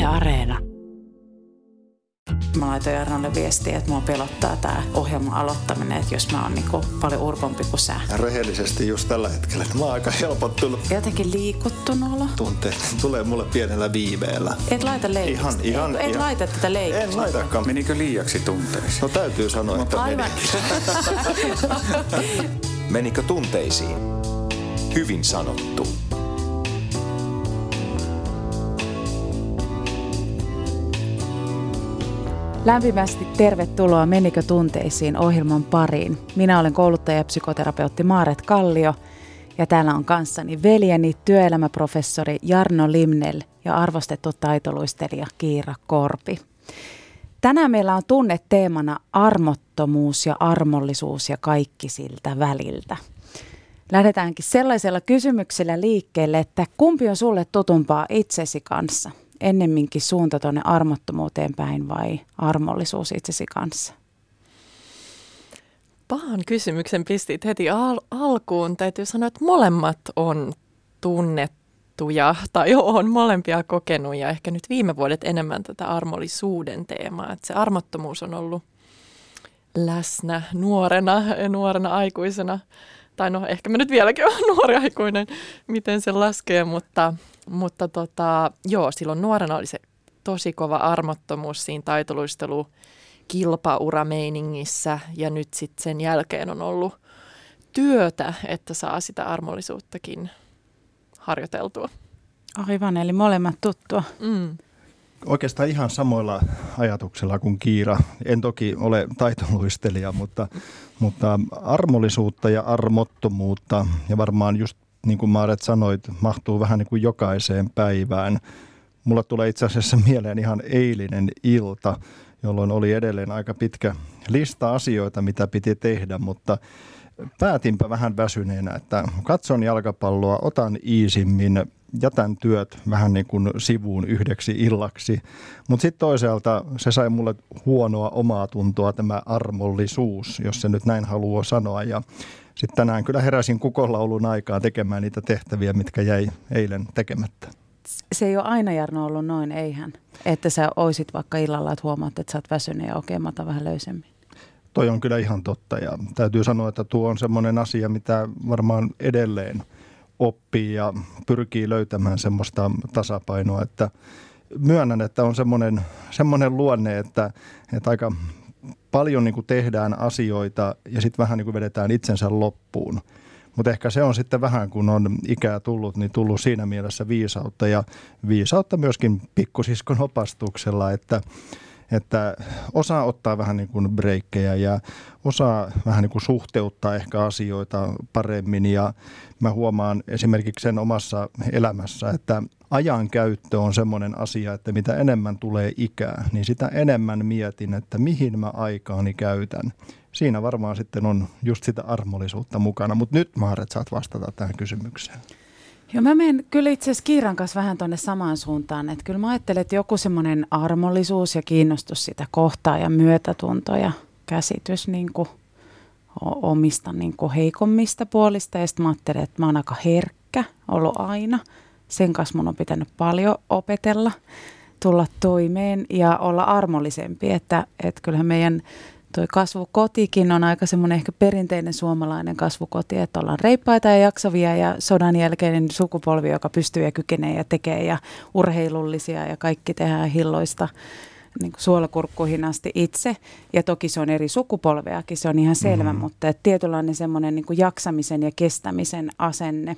Areena. Mä laitoin Jarnolle viestiä, että mua pelottaa tää ohjelman aloittaminen, että jos mä oon niinku paljon urpompi kuin sä. Rehellisesti just tällä hetkellä mä oon aika helpottunut. Jotenkin liikuttunut olo. Tunteet tulee mulle pienellä viiveellä. Et laita leikistä. Et laita tätä leikistä. En laitakaan. Menikö liiaksi tunteisiin? No täytyy sanoa, että aivan. Menikö tunteisiin? Hyvin sanottu. Lämpimästi tervetuloa Menikö tunteisiin -ohjelman pariin. Minä olen kouluttaja ja psykoterapeutti Maaret Kallio ja täällä on kanssani veljeni työelämäprofessori Jarno Limnell ja arvostettu taitoluistelija Kiira Korpi. Tänään meillä on tunneteemana armottomuus ja armollisuus ja kaikki siltä väliltä. Lähdetäänkin sellaisella kysymyksellä liikkeelle, että kumpi on sulle tutumpaa itsesi kanssa? Ennemminkin suunta tuonne armottomuuteen päin vai armollisuus itsesi kanssa? Pahan kysymyksen pistit heti alkuun. Täytyy sanoa, että molemmat on tunnettuja tai on molempia kokenut ja ehkä nyt viime vuodet enemmän tätä armollisuuden teemaa. Että se armottomuus on ollut läsnä nuorena aikuisena. Tai no ehkä mä nyt vieläkin olen nuori aikuinen, miten se laskee, mutta joo, silloin nuorena oli se tosi kova armottomuus siinä taitoluistelu kilpaurameiningissä ja nyt sitten sen jälkeen on ollut työtä, että saa sitä armollisuuttakin harjoiteltua. Aivan, eli molemmat tuttua. Oikeastaan ihan samoilla ajatuksilla kuin Kiira. En toki ole taitoluistelija, mutta armollisuutta ja armottomuutta ja varmaan just niin kuin Maaret sanoit, mahtuu vähän niin kuin jokaiseen päivään. Mulla tulee itse asiassa mieleen ihan eilinen ilta, jolloin oli edelleen aika pitkä lista asioita, mitä piti tehdä, mutta päätinpä vähän väsyneenä, että katson jalkapalloa, otan iisimmin, jätän työt vähän niin kuin sivuun yhdeksi illaksi. Mutta sitten toisaalta se sai mulle huonoa omaa tuntoa, tämä armollisuus, jos se nyt näin haluaa sanoa. Ja sitten tänään kyllä heräsin kukonlaulun aikaa tekemään niitä tehtäviä, mitkä jäi eilen tekemättä. Se ei ole aina, Jarno, ollut noin, eihän? Että sä oisit vaikka illalla, että huomaat, että sä oot väsynyt ja okei, mä otan vähän löysemmin. Toi on kyllä ihan totta ja täytyy sanoa, että tuo on semmoinen asia, mitä varmaan edelleen oppii ja pyrkii löytämään semmoista tasapainoa, että myönnän, että on semmoinen luonne, että aika paljon niin kuin tehdään asioita ja sitten vähän niin kuin vedetään itsensä loppuun. Mutta ehkä se on sitten vähän, kun on ikää tullut, niin tullut siinä mielessä viisautta ja viisautta myöskin pikkusiskon opastuksella, että osaa ottaa vähän niin kuin breikkejä ja osaa vähän niin kuin suhteuttaa ehkä asioita paremmin. Ja mä huomaan esimerkiksi sen omassa elämässä, että ajankäyttö on semmoinen asia, että mitä enemmän tulee ikää, niin sitä enemmän mietin, että mihin mä aikaani käytän. Siinä varmaan sitten on just sitä armollisuutta mukana, mutta nyt Maaret saat vastata tähän kysymykseen. Joo, mä menen kyllä itse asiassa Kiiran kanssa vähän tuonne samaan suuntaan, että kyllä mä ajattelen, että joku semmoinen armollisuus ja kiinnostus sitä kohtaa ja myötätunto ja käsitys niin kuin omista niin kuin heikommista puolista ja sitten mä ajattelen, että mä oon aika herkkä ollut aina. Sen kanssa mun on pitänyt paljon opetella, tulla toimeen ja olla armollisempi, että kyllähän meidän toi kasvukotikin on aika semmoinen ehkä perinteinen suomalainen kasvukoti, että ollaan reippaita ja jaksavia ja sodan jälkeinen sukupolvi, joka pystyy ja kykenee ja tekee ja urheilullisia ja kaikki tehdään hilloista niin kuin suolakurkkuihin asti itse. Ja toki se on eri sukupolveakin, se on ihan selvä, mutta että tietynlainen semmoinen niin kuin jaksamisen ja kestämisen asenne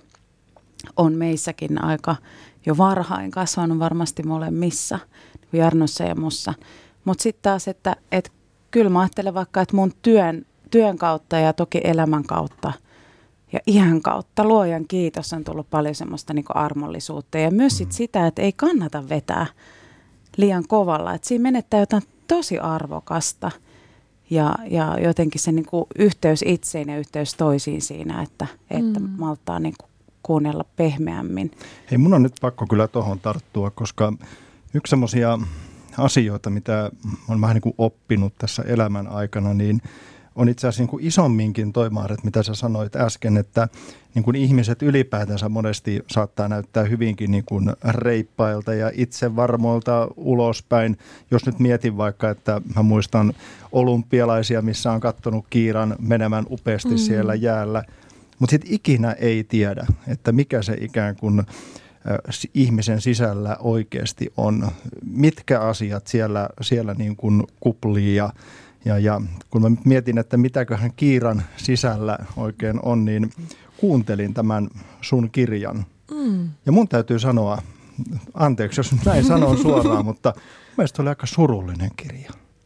on meissäkin aika jo varhain kasvanut varmasti molemmissa, niin kuin Jarnossa ja mussa. Mutta sitten taas, että kyllä mä ajattelen vaikka, että mun työn kautta ja toki elämän kautta ja iän kautta, luojan kiitos, on tullut paljon semmoista niin kuin armollisuutta. Ja myös sitä, että ei kannata vetää liian kovalla. Että siinä menettää jotain tosi arvokasta ja jotenkin se niin kuin yhteys itseen ja yhteys toisiin siinä, että malttaa niin kuin kuunnella pehmeämmin. Hei, mun on nyt pakko kyllä tuohon tarttua, koska yksi semmoisia asioita, mitä olen vähän niin kuin oppinut tässä elämän aikana, niin on itse asiassa niin kuin isomminkin toi, Maaret, mitä sä sanoit äsken, että niin kuin ihmiset ylipäätänsä monesti saattaa näyttää hyvinkin niin kuin reippailta ja itsevarmoilta ulospäin. Jos nyt mietin vaikka, että mä muistan olympialaisia, missä on katsonut Kiiran menemään upeasti siellä jäällä, mutta sitten ikinä ei tiedä, että mikä se ikään kuin ihmisen sisällä oikeasti on, mitkä asiat siellä niin kuin kuplii ja kun mä mietin, että mitäköhän Kiiran sisällä oikein on, niin kuuntelin tämän sun kirjan. Ja mun täytyy sanoa, anteeksi jos nyt näin sanon suoraan, mutta mielestäni oli aika surullinen kirja.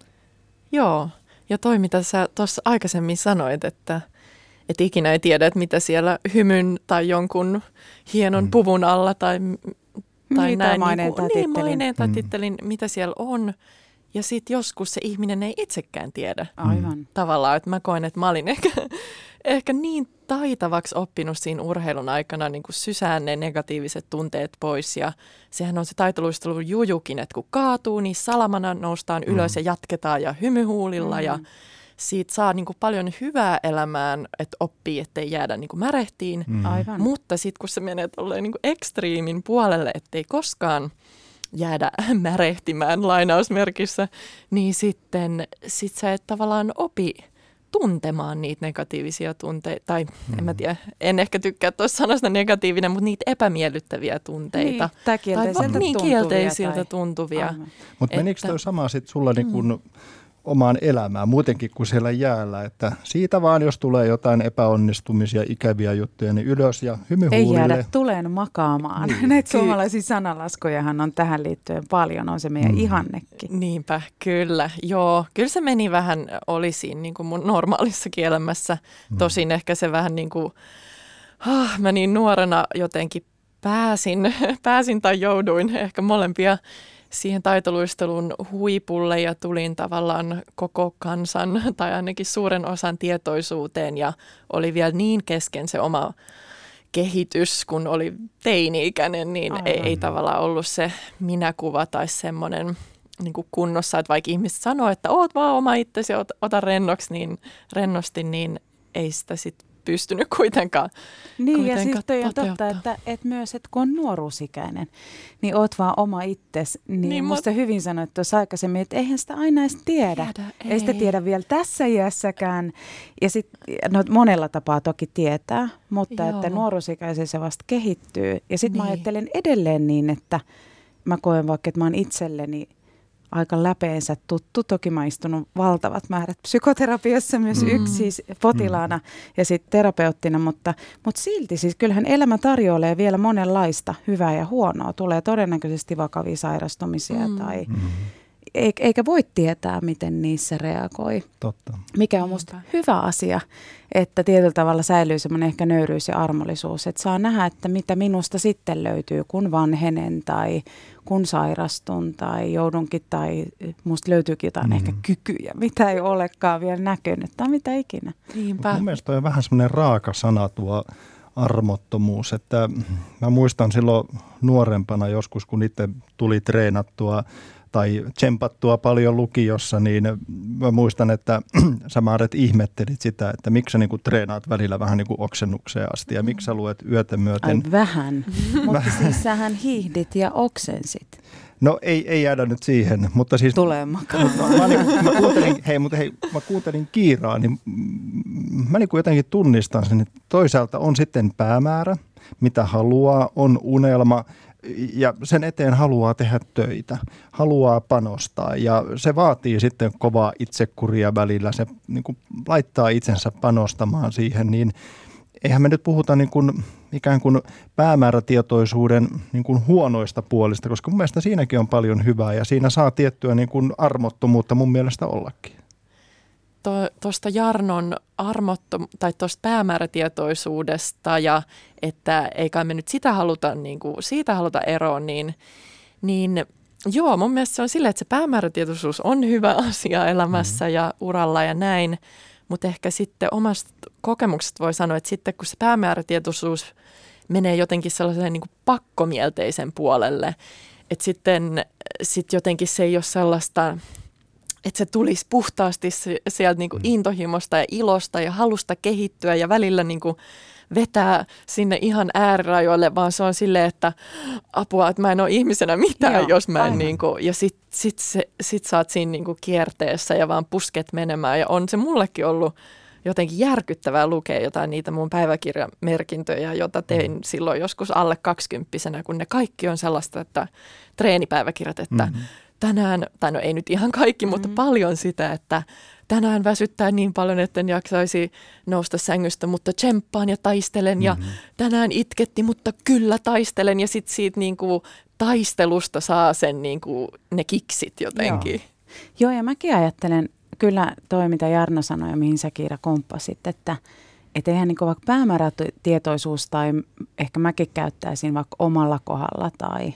Joo, ja toi mitä sä tuossa aikaisemmin sanoit, että ikinä ei tiedä, että mitä siellä hymyn tai jonkun hienon puvun alla tai näin. Maineen tai tittelin, mitä siellä on. Ja sitten joskus se ihminen ei itsekään tiedä. Aivan. Tavallaan, että mä koen, että mä olin ehkä niin taitavaksi oppinut siinä urheilun aikana niin kuin sysään ne negatiiviset tunteet pois. Ja sehän on se taitoluistelu jujukin, että kun kaatuu, niin salamana noustaan ylös ja jatketaan ja hymyhuulilla ja siitä saa niin kuin paljon hyvää elämään, että oppii, ettei jäädä niin kuin märehtiin. Aivan. Mutta sitten kun se menee tolleen niin kuin ekstriimin puolelle, ettei koskaan jäädä märehtimään lainausmerkissä, niin sitten sä et tavallaan opi tuntemaan niitä negatiivisia tunteita. Tai en mä tiedä, en ehkä tykkää tuossa sanasta negatiivinen, mutta niitä epämiellyttäviä tunteita. Tai kielteisiltä tuntuvia. Mutta menikö toi sama sitten sulla niin kun omaan elämään muutenkin kuin siellä jäällä, että siitä vaan jos tulee jotain epäonnistumisia, ikäviä juttuja, niin ylös ja hymyhuulille. Ei jäädä tuleen makaamaan. Näitä suomalaisia sananlaskujahan on tähän liittyen paljon, on se meidän ihannekin. Niinpä, kyllä. Joo, kyllä se meni vähän, oli siinä niin kuin mun normaalissakin elämässä. Tosin ehkä se vähän niin kuin, mä niin nuorena jotenkin pääsin tai jouduin ehkä molempia siihen taitoluistelun huipulle ja tulin tavallaan koko kansan tai ainakin suuren osan tietoisuuteen ja oli vielä niin kesken se oma kehitys, kun oli teini-ikäinen, niin ei tavallaan ollut se minäkuva tai semmoinen niin kuin kunnossa, että vaikka ihmiset sanoo, että oot vaan oma itsesi, ota rennosti, niin ei sitä sitten pystynyt kuitenkaan. Niin ja siis toi on totta, että myös, että kun on nuoruusikäinen, niin oot vaan oma itsesi. Niin musta hyvin sanoit tuossa aikaisemmin, että eihän sitä aina edes tiedä. Ei sitä tiedä vielä tässä iässäkään. Ja sitten monella tapaa toki tietää, mutta että nuoruusikäisen se vasta kehittyy. Ja sitten mä ajattelen edelleen niin, että mä koen vaikka, että mä oon itselleni aika läpeensä tuttu. Toki mä oon istunut valtavat määrät psykoterapiassa myös siis potilaana ja sitten terapeuttina, mutta silti siis kyllähän elämä tarjoilee vielä monenlaista hyvää ja huonoa. Tulee todennäköisesti vakavia sairastumisia tai eikä voi tietää, miten niissä reagoi. Totta. Mikä on musta hyvä asia, että tietyllä tavalla säilyy semmoinen ehkä nöyryys ja armollisuus, että saa nähdä, että mitä minusta sitten löytyy, kun vanhenen tai kun sairastun tai joudunkin tai musta löytyykin jotain ehkä kykyjä, mitä ei olekaan vielä näkynyt tai mitä ikinä. Niinpä. Mun mielestä on vähän semmoinen raaka sana tuo armottomuus, että mä muistan silloin nuorempana joskus, kun itse tuli treenattua tai tsempattua paljon lukiossa, niin mä muistan, että sä Maaret ihmettelit sitä, että miksi sä niinku treenaat välillä vähän niinku oksennukseen asti ja miksi sä luet yötä myöten. Ai vähän, mutta siis sähän hiihdit ja oksensit. No ei jäädä nyt siihen, mutta siis tulee makaan. Mä kuuntelin Kiiraa, niin mä niinku jotenkin tunnistan sen, että toisaalta on sitten päämäärä, mitä haluaa, on unelma, ja sen eteen haluaa tehdä töitä, haluaa panostaa ja se vaatii sitten kovaa itsekuria välillä. Se niin kuin laittaa itsensä panostamaan siihen, niin eihän me nyt puhuta niin kuin, ikään kuin päämäärätietoisuuden niin kuin huonoista puolista, koska mun mielestä siinäkin on paljon hyvää ja siinä saa tiettyä niin kuin armottomuutta mun mielestä ollakin. Tuosta Jarnon tai tuosta päämäärätietoisuudesta ja että ei kai me nyt sitä haluta, niin kuin, siitä haluta eroon, niin joo, mun mielestä se on silleen, että se päämäärätietoisuus on hyvä asia elämässä ja uralla ja näin, mutta ehkä sitten omasta kokemuksesta voi sanoa, että sitten kun se päämäärätietoisuus menee jotenkin sellaiseen niin kuin pakkomielteisen puolelle, että sitten jotenkin se ei ole sellaista se tulisi puhtaasti sieltä niin kuin intohimosta ja ilosta ja halusta kehittyä ja välillä niin kuin vetää sinne ihan äärirajoille, vaan se on silleen, että apua, että mä en ole ihmisenä mitään, jos mä en niin kuin, ja sit sä oot siinä niin kuin kierteessä ja vaan pusket menemään ja on se mullekin ollut jotenkin järkyttävää lukea jotain niitä mun päiväkirjamerkintöjä, joita tein silloin joskus alle 20-vuotiaana, kun ne kaikki on sellaista, että treenipäiväkirjat, että tänään, tai no ei nyt ihan kaikki, mutta paljon sitä, että tänään väsyttää niin paljon, että en jaksaisi nousta sängystä, mutta tsemppaan ja taistelen ja tänään itketti, mutta kyllä taistelen ja sitten siitä niinku taistelusta saa sen niinku ne kiksit jotenkin. Joo, ja mäkin ajattelen kyllä toi, mitä Jarno sanoi ja mihin sä Kiira komppasit, että eihän niinku vaikka päämäärätietoisuus tai ehkä mäkin käyttäisin vaikka omalla kohdalla tai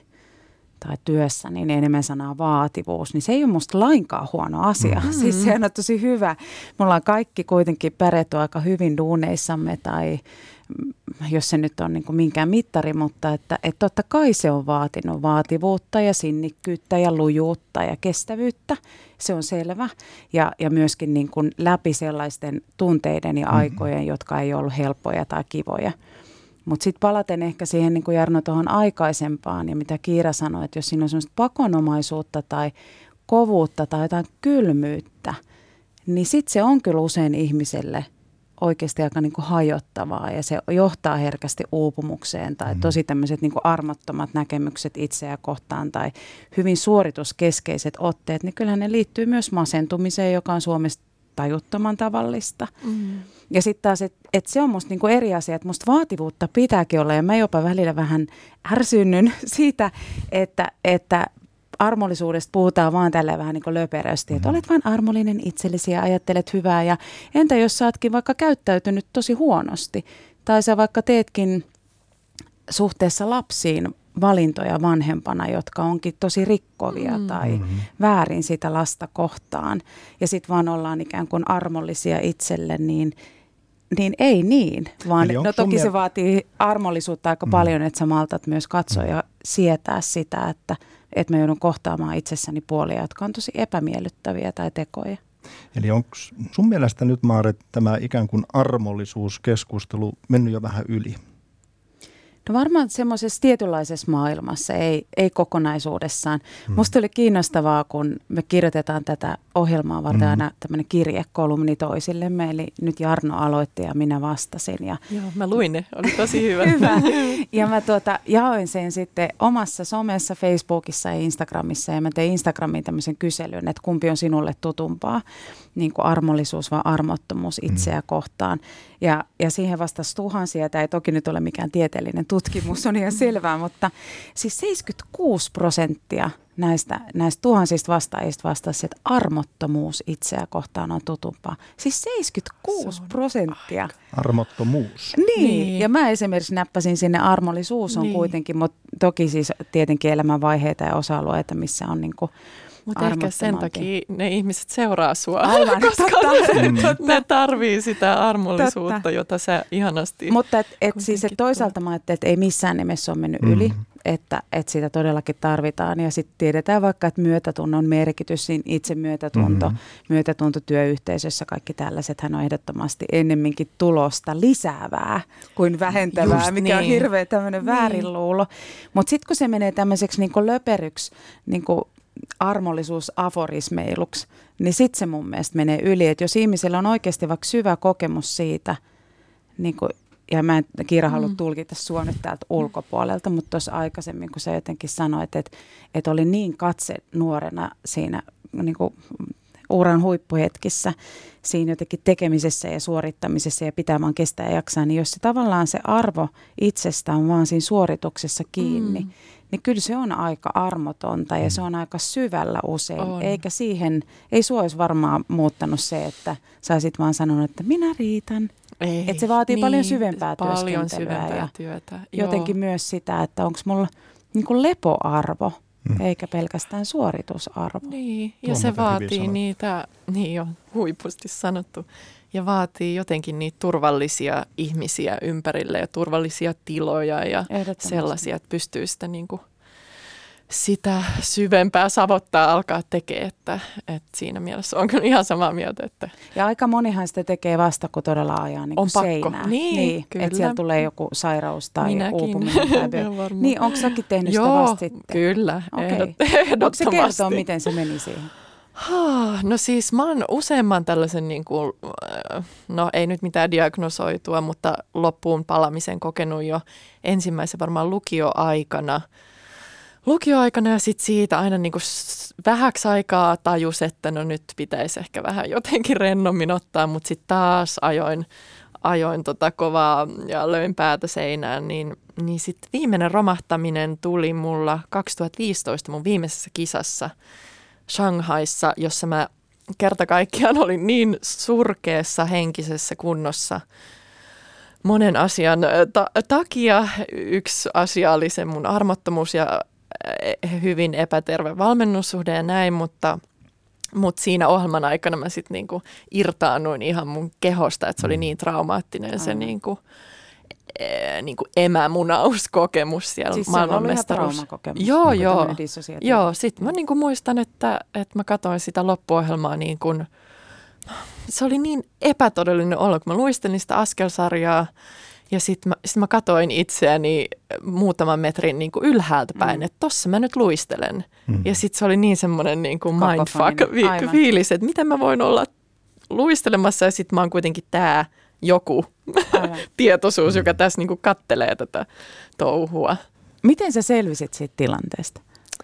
työssä, niin enemmän sanaa vaativuus, niin se ei ole musta lainkaan huono asia. Siis se on tosi hyvä. Me ollaan kaikki kuitenkin pärjätty aika hyvin duuneissamme tai jos se nyt on niin kuin minkään mittari, mutta että totta kai se on vaatinut vaativuutta ja sinnikkyyttä ja lujuutta ja kestävyyttä. Se on selvä. Ja myöskin niin kuin läpi sellaisten tunteiden ja aikojen, jotka ei ollut helppoja tai kivoja. Mutta sitten palaten ehkä siihen, niin kuin Jarno tuohon aikaisempaan ja mitä Kiira sanoi, että jos siinä on sellaista pakonomaisuutta tai kovuutta tai jotain kylmyyttä, niin sitten se on kyllä usein ihmiselle oikeasti aika niin kuin hajottavaa ja se johtaa herkästi uupumukseen tai tosi tämmöiset niin kuin armottomat näkemykset itseä kohtaan tai hyvin suorituskeskeiset otteet, niin kyllähän ne liittyy myös masentumiseen, joka on Suomessa tajuttoman tavallista. Ja sitten taas, että se on musta niinku eri asia, että musta vaativuutta pitääkin olla ja mä jopa välillä vähän ärsynnyn siitä, että armollisuudesta puhutaan vaan tällä vähän niin kuin löperösti, että olet vain armollinen itsellesi ja ajattelet hyvää ja entä jos sä ootkin vaikka käyttäytynyt tosi huonosti tai sä vaikka teetkin suhteessa lapsiin valintoja vanhempana, jotka onkin tosi rikkovia tai väärin sitä lasta kohtaan ja sitten vaan ollaan ikään kuin armollisia itselle, niin ei niin, vaan no toki se vaatii armollisuutta aika paljon, että sä maltat myös katsoa ja sietää sitä, että mä joudun kohtaamaan itsessäni puolia, jotka on tosi epämiellyttäviä tai tekoja. Eli onko sun mielestä nyt, Maaret, tämä ikään kuin armollisuuskeskustelu mennyt jo vähän yli? No varmaan semmoisessa tietynlaisessa maailmassa, ei kokonaisuudessaan. Musta oli kiinnostavaa, kun me kirjoitetaan tätä ohjelmaa varten aina tämmöinen kirjekolumni toisillemme, eli nyt Jarno aloitti ja minä vastasin. Joo, mä luin ne, oli tosi hyvä. Hyvä. Ja mä jaoin sen sitten omassa somessa, Facebookissa ja Instagramissa, ja mä tein Instagramiin tämmöisen kyselyn, että kumpi on sinulle tutumpaa, niin kuin armollisuus vai armottomuus itseä kohtaan. Ja siihen vastasi tuhansia, tämä ei toki nyt ole mikään tieteellinen tutkimus, on ihan selvää, mutta siis 76% näistä tuhansista vastaajista vastasi, että armottomuus itseä kohtaan on tutumpaa. Siis 76%. Armottomuus. Niin, ja mä esimerkiksi näppäsin sinne armollisuus on kuitenkin, mutta toki siis tietenkin elämänvaiheita ja osa-alueita, missä on niin kuin mutta ehkä sen takia ne ihmiset seuraa sua, aivan, koska ne tarvii sitä armollisuutta, jota sä ihanasti. Mutta siis toisaalta mä ajattelin, että ei missään nimessä ole mennyt yli, että sitä todellakin tarvitaan. Ja sitten tiedetään vaikka, että myötätunnon merkitys, siinä itsemyötätunto, myötätunto työyhteisössä, kaikki tällaisethän on ehdottomasti ennemminkin tulosta lisäävää kuin vähentävää, mikä on hirveä tämmöinen väärinluulo. Mutta sitten kun se menee tämmöiseksi niinku löperyksi, niinku armollisuusaforismeiluksi, niin sitten se mun mielestä menee yli, että jos ihmisellä on oikeasti vaikka syvä kokemus siitä, niin kuin, ja mä en Kiira halua tulkita sua nyt täältä ulkopuolelta, mutta tuossa aikaisemmin, kun sä jotenkin sanoit, että oli niin katse nuorena siinä niin kuin uran huippuhetkissä, siinä jotenkin tekemisessä ja suorittamisessa ja pitää vaan kestää ja jaksaa, niin jos se tavallaan se arvo itsestä on vaan siinä suorituksessa kiinni, niin kyllä se on aika armotonta ja se on aika syvällä usein. Eikä siihen, ei sua olisi varmaan muuttanut se, että sä olisit vaan sanonut, että minä riitän. Että se vaatii paljon syvempää työskentelyä ja työtä. Jotenkin myös sitä, että onko mulla niin kuin lepoarvo, eikä pelkästään suoritusarvo. Niin, ja se vaatii niitä, niin on huipusti sanottu, ja vaatii jotenkin niitä turvallisia ihmisiä ympärille ja turvallisia tiloja ja sellaisia, että pystyy sitä niin kuin sitä syvempää savottaa alkaa tekemään, että siinä mielessä on kyllä ihan samaa mieltä. Että ja aika monihan sitä tekee vasta, kun todella ajaa niin kuin seinää. Niin, kyllä. Että siellä tulee joku sairaus tai Minäkin. uupuminen. Niin, onko säkin tehnyt sitä vasta sitten? Kyllä, ehdottomasti. Onko se kertoa, miten se meni siihen? No siis mä oon useamman tällaisen, niin kuin, no ei nyt mitään diagnosoitua, mutta loppuun palamisen kokenut jo ensimmäisen varmaan lukioaikana ja sitten siitä aina niin kuin vähäksi aikaa tajus, että no nyt pitäisi ehkä vähän jotenkin rennommin ottaa, mutta sitten taas ajoin kovaa ja löin päätä seinään, niin sitten viimeinen romahtaminen tuli mulla 2015 mun viimeisessä kisassa Shanghaissa, jossa mä kerta kaikkiaan olin niin surkeassa henkisessä kunnossa monen asian takia. Yksi asia oli se mun armottomuus ja hyvin epäterve valmennussuhde ja näin, mutta siinä ohjelman aikana mä sitten niinku irtaannuin ihan mun kehosta, että se oli niin traumaattinen se niinku emämunauskokemus siellä siis maailmanmestaruus. Siis se oli ihan traumakokemus. Joo. Sitten mä niinku muistan, että mä katsoin sitä loppuohjelmaa niin kuin, se oli niin epätodellinen olo, kun mä luistelin sitä askelsarjaa ja sitten mä katsoin itseäni muutaman metrin niin kuin ylhäältä päin, että tossa mä nyt luistelen. Ja sitten se oli niin semmoinen niin kuin mindfuck-fiilis, että miten mä voin olla luistelemassa ja sitten mä oon kuitenkin tää joku tietoisuus, joka tässä niinku kattelee tätä touhua. Miten sä selvisit siitä tilanteesta?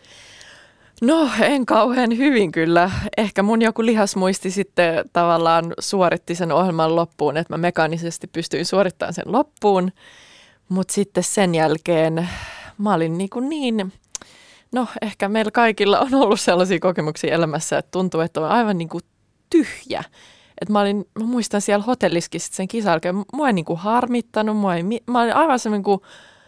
No en kauhean hyvin kyllä. Ehkä mun joku lihasmuisti sitten tavallaan suoritti sen ohjelman loppuun, että mä mekaanisesti pystyin suorittamaan sen loppuun. Mutta sitten sen jälkeen mä olin no ehkä meillä kaikilla on ollut sellaisia kokemuksia elämässä, että tuntuu, että on aivan niinku tyhjä. Että mä muistan siellä hotelliskin sen kisan jälkeen, mua ei niinku harmittanut, mä olin aivan semmoinen kuin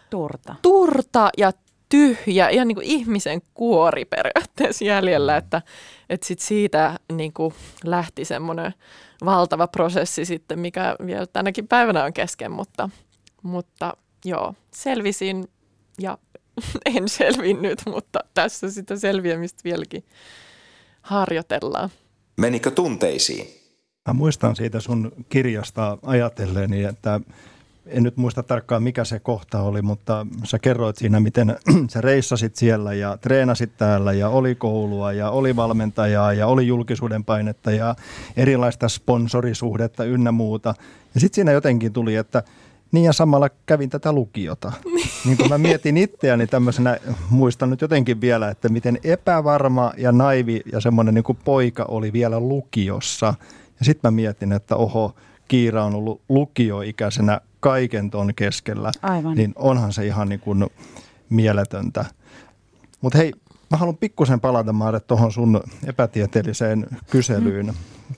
turta ja tyhjä, ihan niin kuin ihmisen kuori periaatteessa jäljellä, että sit siitä niin kuin lähti semmoinen valtava prosessi sitten, mikä vielä tänäkin päivänä on kesken, mutta joo, selvisin ja en selvinnyt, mutta tässä sitä selviämistä vieläkin harjoitellaan. Menikö tunteisiin? Mä muistan siitä sun kirjasta ajatelleeni, että en nyt muista tarkkaan mikä se kohta oli, mutta sä kerroit siinä, miten sä reissasit siellä ja treenasit täällä ja oli koulua ja oli valmentajaa ja oli julkisuuden painetta ja erilaista sponsorisuhdetta ynnä muuta. Ja sitten siinä jotenkin tuli, että niin ja samalla kävin tätä lukiota. Niin kun mä mietin itseäni tämmöisenä, muistan nyt jotenkin vielä, että miten epävarma ja naivi ja semmoinen niin kuin poika oli vielä lukiossa. Ja sitten mä mietin, että Kiira on ollut lukioikäisenä kaiken ton keskellä. Aivan. Niin onhan se ihan niin kuin mieletöntä. Mutta hei, mä haluan pikkusen palata, Maare, tuohon sun epätieteelliseen kyselyyn.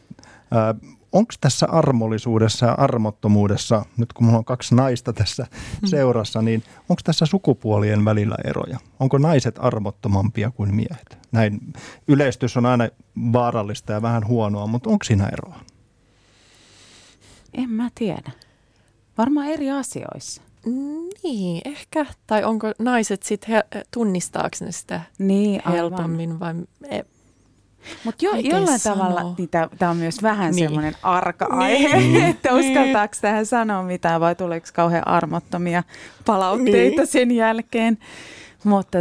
Onko tässä armollisuudessa ja armottomuudessa, nyt kun mulla on 2 naista tässä seurassa, niin onko tässä sukupuolien välillä eroja? Onko naiset armottomampia kuin miehet? Näin yleistys on aina vaarallista ja vähän huonoa, mutta onko siinä eroa? En mä tiedä. Varmaan eri asioissa. Niin, ehkä. Tai onko naiset sitten tunnistaako ne sitä helpommin vai... Mutta jollain tavalla niin tämä on myös vähän semmoinen arka aihe, että uskaltaako tähän sanoa mitään vai tuleeko kauhean armottomia palautteita sen jälkeen. Mutta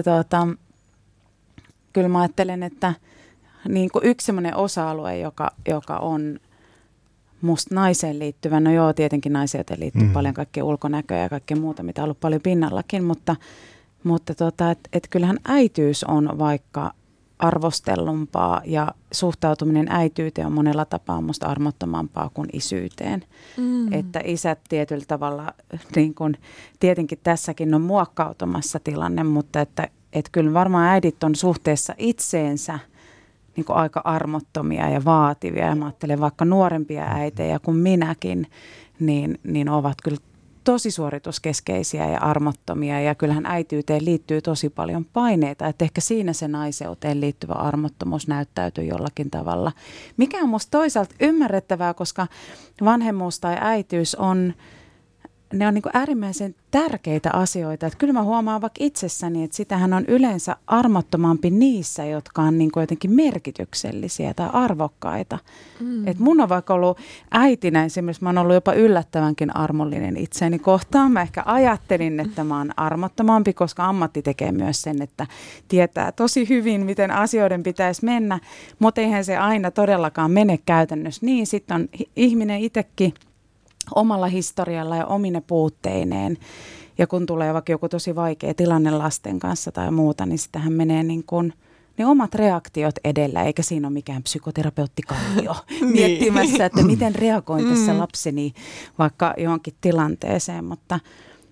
kyllä mä ajattelen, että niin kuin yksi semmoinen osa-alue, joka on musta naiseen liittyvä, no joo, tietenkin naiseen liittyy paljon kaikkea ulkonäköä ja kaikkea muuta, mitä on ollut paljon pinnallakin, mutta et kyllähän äitiys on vaikka arvostellumpaa ja suhtautuminen äityyteen on monella tapaa musta armottomampaa kuin isyyteen. Että isät tietyllä tavalla, niin kun, tietenkin tässäkin on muokkautumassa tilanne, mutta että kyllä varmaan äidit on suhteessa itseensä niin kuin aika armottomia ja vaativia. Ja mä ajattelen vaikka nuorempia äitejä kuin minäkin, niin ovat kyllä tosi suorituskeskeisiä ja armottomia. Ja kyllähän äityyteen liittyy tosi paljon paineita. Että ehkä siinä se naiseuteen liittyvä armottomuus näyttäytyy jollakin tavalla. Mikä on musta toisaalta ymmärrettävää, koska vanhemmuus tai äitiys on ne on niin kuin äärimmäisen tärkeitä asioita. Että kyllä mä huomaan vaikka itsessäni, että sitähän on yleensä armottomampi niissä, jotka on niin kuin jotenkin merkityksellisiä tai arvokkaita. Että mun on vaikka ollut äitinä esimerkiksi, mä oon ollut jopa yllättävänkin armollinen itseäni kohtaan. Mä ehkä ajattelin, että mä oon armottomampi, koska ammatti tekee myös sen, että tietää tosi hyvin, miten asioiden pitäisi mennä. Mutta eihän se aina todellakaan mene käytännössä niin. Sitten on ihminen itsekin omalla historialla ja omine puutteineen. Ja kun tulee vaikka joku tosi vaikea tilanne lasten kanssa tai muuta, niin sitähän menee niin kuin ne omat reaktiot edellä, eikä siinä ole mikään psykoterapeutti-kallio miettimässä, että miten reagoin tässä lapseni vaikka johonkin tilanteeseen. Mutta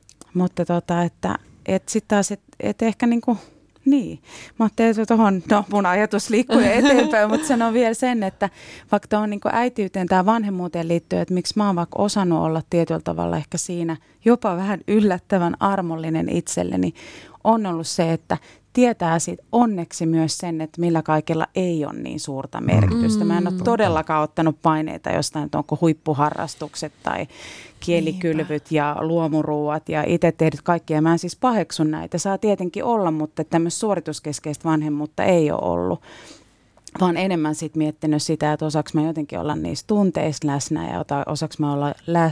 että sitten taas, että ehkä niin kuin niin. Mä ajattelin, että mun ajatus liikkuu eteenpäin, mutta sanon vielä sen, että vaikka tuohon niin äitiyteen tai vanhemmuuteen liittyen, että miksi mä oon vaikka osannut olla tietyllä tavalla ehkä siinä jopa vähän yllättävän armollinen itselleni, on ollut se, että tietää siitä onneksi myös sen, että millä kaikella ei ole niin suurta merkitystä. Mä en ole todellakaan ottanut paineita jostain, että onko huippuharrastukset tai kielikylvyt ja luomuruuat ja itse tehdyt kaikkia. Mä en siis paheksun näitä. Saa tietenkin olla, mutta tämmöistä suorituskeskeistä vanhemmuutta ei ole ollut. Vaan enemmän sitten miettinyt sitä, että osaako mä jotenkin olla niissä tunteissa läsnä ja osaako mä olla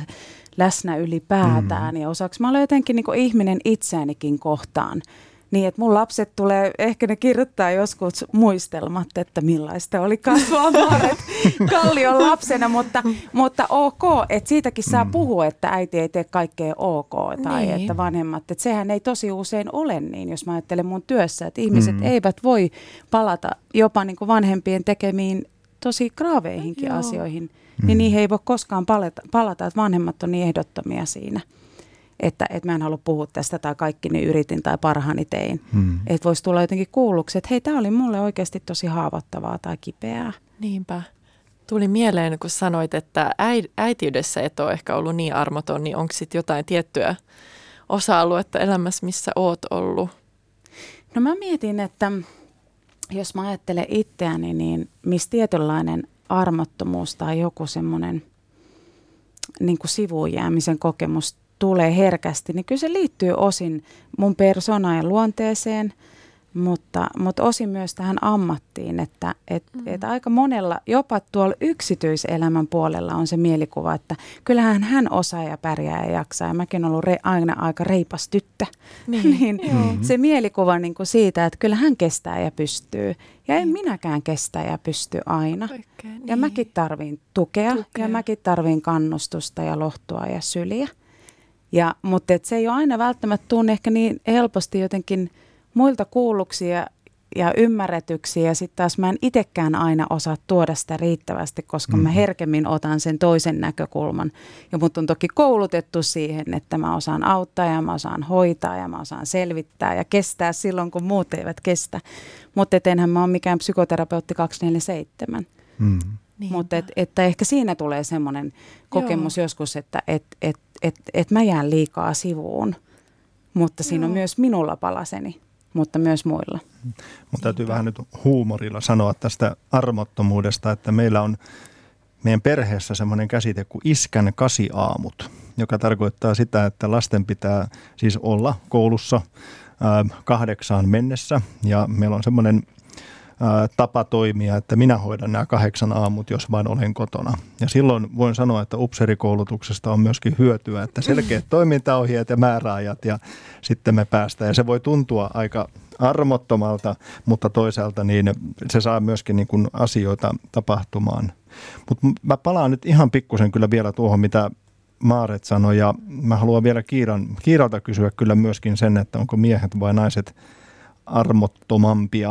läsnä ylipäätään ja osaako mä olla jotenkin niin kuin ihminen itseänikin kohtaan. Niin, että mun lapset tulee, ehkä ne kirjoittaa joskus muistelmat, että millaista oli kasvaa Maaret Kallion lapsena, mutta ok, että siitäkin saa puhua, että äiti ei tee kaikkea ok tai niin. Että vanhemmat, että sehän ei tosi usein ole niin, jos mä ajattelen mun työssä, että ihmiset eivät voi palata jopa niin kuin vanhempien tekemiin tosi graaveihinkin asioihin, niin niihin ei voi koskaan palata, että vanhemmat on niin ehdottomia siinä. Että mä en halua puhua tästä tai kaikki niin yritin tai parhaani tein. Että voisi tulla jotenkin kuulluksi, että hei, tämä oli mulle oikeasti tosi haavoittavaa tai kipeää. Niinpä. Tuli mieleen, kun sanoit, että äitiydessä et ole ehkä ollut niin armoton, niin onko sitten jotain tiettyä osa-aluetta elämässä, missä oot ollut? No mä mietin, että jos mä ajattelen itseäni, niin missä tietynlainen armottomuus tai joku semmoinen niin kuin sivuun jäämisen kokemus tulee herkästi, niin kyllä se liittyy osin mun persoonaan ja luonteeseen, mutta osin myös tähän ammattiin, että aika monella, jopa tuolla yksityiselämän puolella on se mielikuva, että kyllähän hän osaa ja pärjää ja jaksaa, ja mäkin olen ollut aina aika reipas tyttö, niin se mielikuva niin kuin siitä, että kyllä hän kestää ja pystyy, ja en minäkään kestä ja pysty aina, ja mäkin tarvin tukea, ja mäkin tarvin kannustusta ja lohtua ja syliä. Mutta se ei ole aina välttämättä tunne ehkä niin helposti jotenkin muilta kuulluksi ja ymmärretyksi. Ja sitten taas mä en itsekään aina osaa tuoda sitä riittävästi, koska mä herkemmin otan sen toisen näkökulman. Ja mut on toki koulutettu siihen, että mä osaan auttaa ja mä osaan hoitaa ja mä osaan selvittää ja kestää silloin, kun muut eivät kestä. Mutta enhän mä ole mikään psykoterapeutti 24/7. Mutta että ehkä siinä tulee semmoinen kokemus joskus, että mä jään liikaa sivuun, mutta siinä on myös minulla palaseni, mutta myös muilla. Mun täytyy vähän nyt huumorilla sanoa tästä armottomuudesta, että meillä on meidän perheessä semmoinen käsite kuin iskän 8-aamut, joka tarkoittaa sitä, että lasten pitää siis olla koulussa 8 mennessä ja meillä on semmoinen tapa toimia, että minä hoidan nämä 8 aamut, jos vain olen kotona. Ja silloin voin sanoa, että upseerikoulutuksesta on myöskin hyötyä, että selkeät toimintaohjeet ja määräajat ja sitten me päästään. Ja se voi tuntua aika armottomalta, mutta toisaalta niin se saa myöskin niin kuin asioita tapahtumaan. Mutta mä palaan nyt ihan pikkusen kyllä vielä tuohon, mitä Maaret sanoi, ja mä haluan vielä Kiiralta kysyä kyllä myöskin sen, että onko miehet vai naiset armottomampia,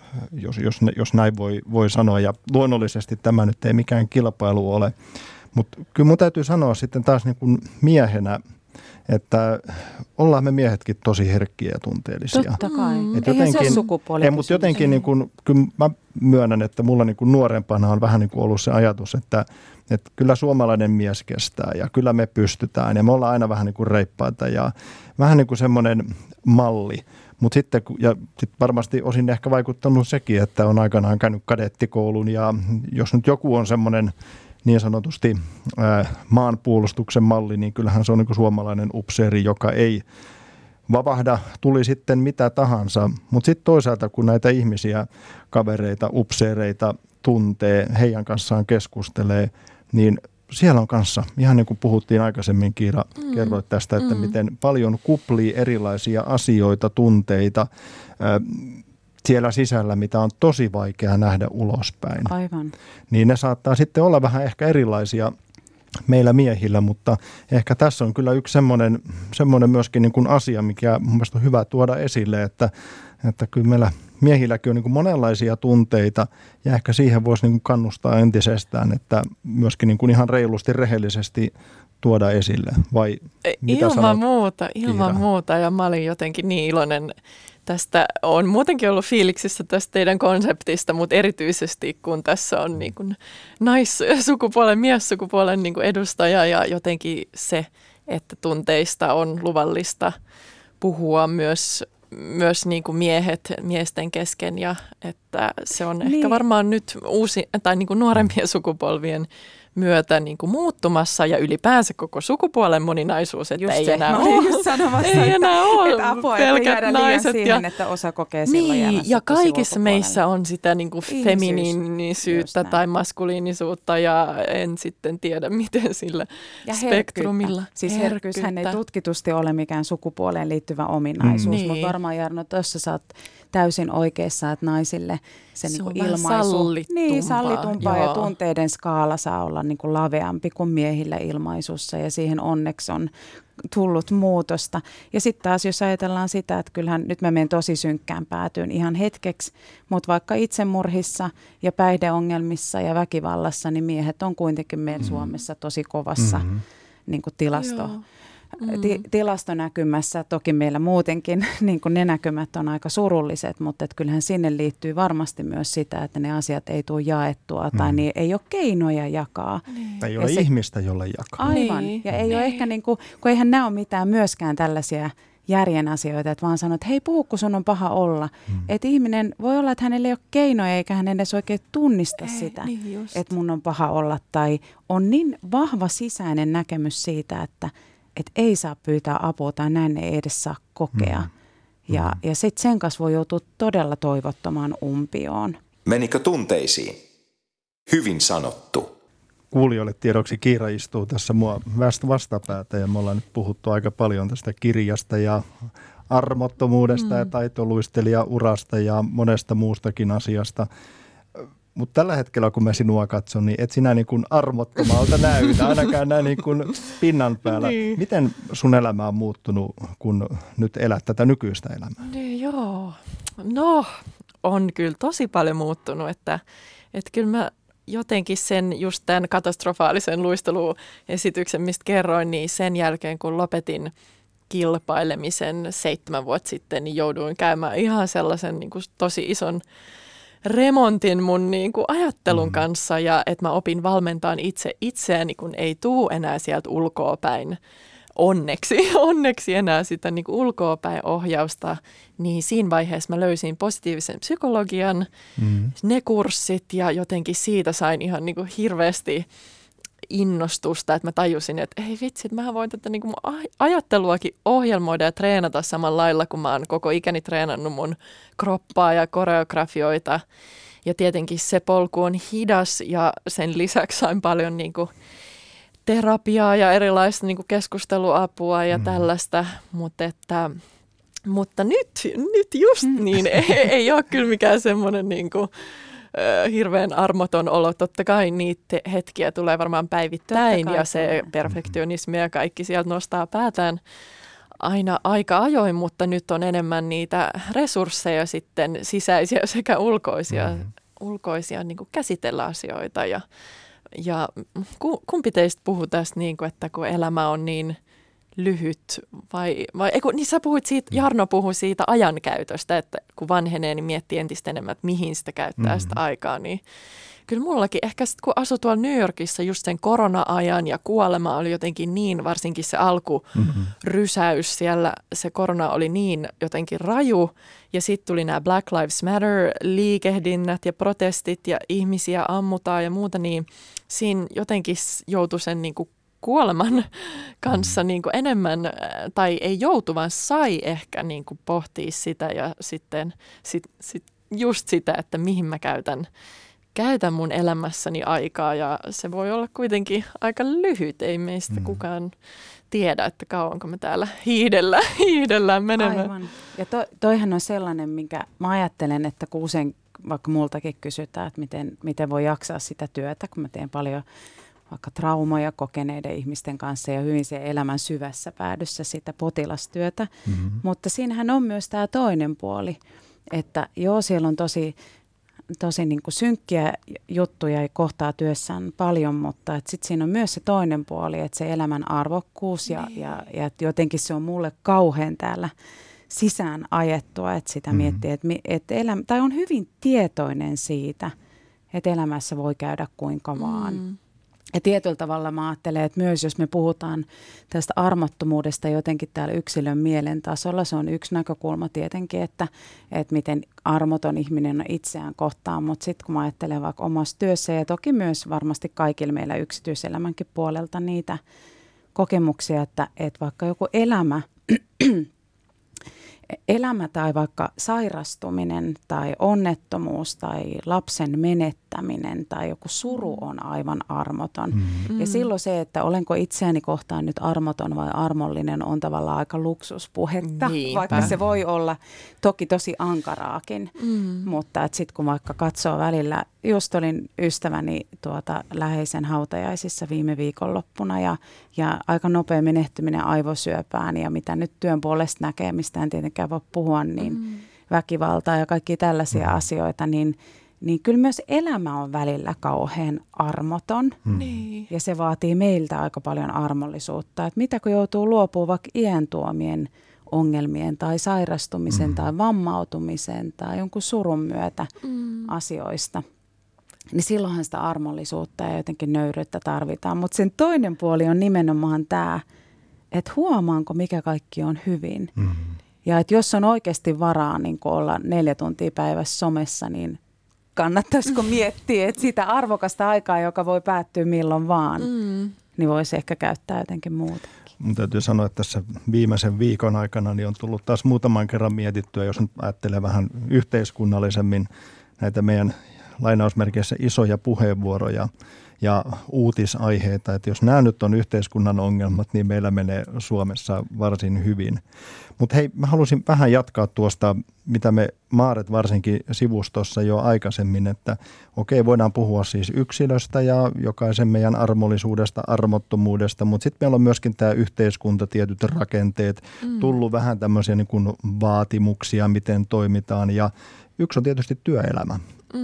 jos näin voi sanoa. Ja luonnollisesti tämä nyt ei mikään kilpailu ole, mutta kyllä mun täytyy sanoa sitten taas niin kuin miehenä, että ollaan me miehetkin tosi herkkiä ja tunteellisia. Totta kai. Eihän se ole sukupuolikysymys. Mutta jotenkin niin kuin, kyllä mä myönnän, että mulla niin kuin nuorempana on vähän niin kuin ollut se ajatus, että kyllä suomalainen mies kestää ja kyllä me pystytään ja me ollaan aina vähän niin kuin reippaita ja vähän niin kuin semmoinen malli. Mutta sitten varmasti osin ehkä vaikuttanut sekin, että on aikanaan käynyt kadettikoulun ja jos nyt joku on semmoinen niin sanotusti maanpuolustuksen malli, niin kyllähän se on niin kuin suomalainen upseeri, joka ei vavahda, tuli sitten mitä tahansa. Mutta sitten toisaalta, kun näitä ihmisiä, kavereita, upseereita tuntee, heidän kanssaan keskustelee, niin siellä on kanssa, ihan niin kuin puhuttiin aikaisemmin, Kiira, kerroit tästä, että miten paljon kuplii erilaisia asioita, tunteita siellä sisällä, mitä on tosi vaikea nähdä ulospäin. Aivan. Niin ne saattaa sitten olla vähän ehkä erilaisia meillä miehillä, mutta ehkä tässä on kyllä yksi semmoinen myöskin niin kuin asia, mikä mun mielestä on hyvä tuoda esille, että kyllä meillä miehilläkin on niin kuin monenlaisia tunteita ja ehkä siihen voisi niin kuin kannustaa entisestään, että myöskin niin kuin ihan reilusti, rehellisesti tuoda esille, vai mitä Ilman muuta, ja mä olin jotenkin niin iloinen tästä, olen muutenkin ollut fiiliksissä tästä teidän konseptista, mutta erityisesti kun tässä on niin kuin naissukupuolen, miessukupuolen niin kuin edustaja ja jotenkin se, että tunteista on luvallista puhua myös niin kuin miesten kesken ja että se on ehkä varmaan nyt uusi tai niin kuin nuorempien sukupolvien myötä niin kuin muuttumassa ja ylipäänsä koko sukupuolen moninaisuus, että ei enää ole pelkät naiset. Siihen, että osa kokee silloin niin, ja kaikissa meissä on sitä niin kuin feminiinisyyttä tai maskuliinisuutta ja en sitten tiedä miten sillä ja spektrumilla. Siis herkkyyshän ei tutkitusti ole mikään sukupuoleen liittyvä ominaisuus, mutta varmaan Jarno, tuossa sä oot täysin oikeassa, että naisille se niin kuin ilmaisu sallitumpaa ja tunteiden skaala saa olla niin kuin laveampi kuin miehillä ilmaisussa ja siihen onneksi on tullut muutosta. Ja sitten taas jos ajatellaan sitä, että kyllähän nyt mä menen tosi synkkään päätyyn ihan hetkeksi, mutta vaikka itsemurhissa ja päihdeongelmissa ja väkivallassa, niin miehet on kuitenkin meillä Suomessa tosi kovassa niin kuin tilastonäkymässä. Toki meillä muutenkin niin kuin ne näkymät on aika surulliset, mutta et kyllähän sinne liittyy varmasti myös sitä, että ne asiat ei tule jaettua tai niin ei ole keinoja jakaa. Ei ole ihmistä, jolle jakaa. Aivan. Ja ei ole ehkä, niin kuin, kun eihän nämä ole mitään myöskään tällaisia järjen asioita, että vaan sanoo, että hei puhu, kun sun on paha olla. Että ihminen voi olla, että hänellä ei ole keinoja eikä hän edes oikein tunnista sitä, että mun on paha olla. Tai on niin vahva sisäinen näkemys siitä, että ei saa pyytää apua tai näin ei edes saa kokea. Ja sitten sen kanssa voi joutua todella toivottomaan umpioon. Menikö tunteisiin? Hyvin sanottu. Kuulijoille tiedoksi, Kiira istuu tässä mua vastapäätä ja me ollaan nyt puhuttu aika paljon tästä kirjasta ja armottomuudesta ja taitoluistelijaurasta ja monesta muustakin asiasta. Mutta tällä hetkellä, kun mä sinua katson, niin et sinä niin kuin armottomalta näytä, ainakaan näin niin kuin pinnan päällä. Niin. Miten sun elämä on muuttunut, kun nyt elät tätä nykyistä elämää? Joo, no on kyllä tosi paljon muuttunut, että kyllä mä jotenkin sen just tämän katastrofaalisen luisteluesityksen, mistä kerroin, niin sen jälkeen kun lopetin kilpailemisen 7 vuotta sitten, niin jouduin käymään ihan sellaisen niin kuin tosi ison remontin mun niin kuin ajattelun kanssa ja että mä opin valmentaan itseäni, kun ei tuu enää sieltä ulkoapäin. Onneksi enää sitä niin kuin ulkoapäin ohjausta, niin siinä vaiheessa mä löysin positiivisen psykologian, ne kurssit ja jotenkin siitä sain ihan niin kuin hirveästi innostusta, että mä tajusin, että ei vitsi, että mä voin tätä niin kuin ajatteluakin ohjelmoida ja treenata samalla lailla, kun mä oon koko ikäni treenannut mun kroppaa ja koreografioita. Ja tietenkin se polku on hidas ja sen lisäksi sain paljon niin kuin terapiaa ja erilaista niin kuin keskusteluapua ja tällaista, mutta nyt just niin ei ole kyllä mikään semmoinen niin kuin hirveän armoton olo. Totta kai niitä hetkiä tulee varmaan päivittäin ja se perfektionismi ja kaikki sieltä nostaa päätään aina aika ajoin, mutta nyt on enemmän niitä resursseja sitten sisäisiä sekä ulkoisia niin kuin käsitellä asioita ja kumpi teistä puhuu tästä, niin kuin, että kun elämä on niin lyhyt niin sä puhuit siitä, Jarno puhui siitä ajankäytöstä, että kun vanhenee, niin miettii entistä enemmän, että mihin sitä käyttää sitä aikaa, niin kyllä mullakin ehkä sitten kun asui tuolla New Yorkissa just sen korona-ajan ja kuolema oli jotenkin niin, varsinkin se alkurysäys siellä, se korona oli niin jotenkin raju ja sitten tuli nämä Black Lives Matter-liikehdinnät ja protestit ja ihmisiä ammutaan ja muuta, niin siinä jotenkin joutui sen niin kuin kuoleman kanssa niin kuin enemmän, tai ei joutu, vaan sai ehkä niin kuin pohtia sitä ja sitten just sitä, että mihin mä käytän mun elämässäni aikaa ja se voi olla kuitenkin aika lyhyt. Ei meistä kukaan tiedä, että kauanko me täällä hiidellään menemään. Aivan. Ja toihan on sellainen, minkä mä ajattelen, että kun usein vaikka multakin kysytään, että miten voi jaksaa sitä työtä, kun mä teen paljon vaikka traumoja kokeneiden ihmisten kanssa ja hyvin se elämän syvässä päädyssä sitä potilastyötä. Mutta siinähän on myös tämä toinen puoli, että joo, siellä on tosi niin kuin synkkiä juttuja ja kohtaa työssään paljon, mutta sitten siinä on myös se toinen puoli, että se elämän arvokkuus ja jotenkin se on mulle kauhean täällä sisään ajettua, että sitä miettii, että tai on hyvin tietoinen siitä, että elämässä voi käydä kuinka vaan. Ja tietyllä tavalla mä ajattelen, että myös jos me puhutaan tästä armottomuudesta jotenkin täällä yksilön mielen tasolla, se on yksi näkökulma tietenkin, että miten armoton ihminen on itseään kohtaan, mutta sitten kun mä ajattelen vaikka omassa työssä ja toki myös varmasti kaikilla meillä yksityiselämänkin puolelta niitä kokemuksia, että vaikka joku elämä tai vaikka sairastuminen tai onnettomuus tai lapsen menettäminen tai joku suru on aivan armoton. Ja silloin se, että olenko itseäni kohtaan nyt armoton vai armollinen on tavallaan aika luksuspuhetta, vaikka se voi olla toki tosi ankaraakin. Mutta sitten kun vaikka katsoo välillä, just olin ystäväni läheisen hautajaisissa viime viikonloppuna ja aika nopea menehtyminen aivosyöpään ja mitä nyt työn puolesta näkee, mistä en tietenkään voi puhua, niin väkivaltaa ja kaikkia tällaisia asioita, niin kyllä myös elämä on välillä kauhean armoton. Ja se vaatii meiltä aika paljon armollisuutta. Että mitä kun joutuu luopumaan vaikka iän tuomien ongelmien tai sairastumisen tai vammautumisen tai jonkun surun myötä asioista, niin silloinhan sitä armollisuutta ja jotenkin nöyryyttä tarvitaan. Mutta sen toinen puoli on nimenomaan tämä, että huomaanko mikä kaikki on hyvin. Ja että jos on oikeasti varaa niin olla 4 tuntia päivässä somessa, niin kannattaisiko miettiä, että sitä arvokasta aikaa, joka voi päättyä milloin vaan, niin voisi ehkä käyttää jotenkin muutenkin. Mun täytyy sanoa, että tässä viimeisen viikon aikana niin on tullut taas muutaman kerran mietittyä, jos nyt ajattelee vähän yhteiskunnallisemmin näitä meidän lainausmerkeissä isoja puheenvuoroja ja uutisaiheita, että jos nämä nyt on yhteiskunnan ongelmat, niin meillä menee Suomessa varsin hyvin. Mutta hei, mä halusin vähän jatkaa tuosta, mitä me Maaret varsinkin sivustossa jo aikaisemmin, että okei, voidaan puhua siis yksilöstä ja jokaisen meidän armollisuudesta, armottomuudesta, mutta sitten meillä on myöskin tämä yhteiskunta, tietyt rakenteet, tullut vähän tämmöisiä niin kuin vaatimuksia, miten toimitaan ja yksi on tietysti työelämä.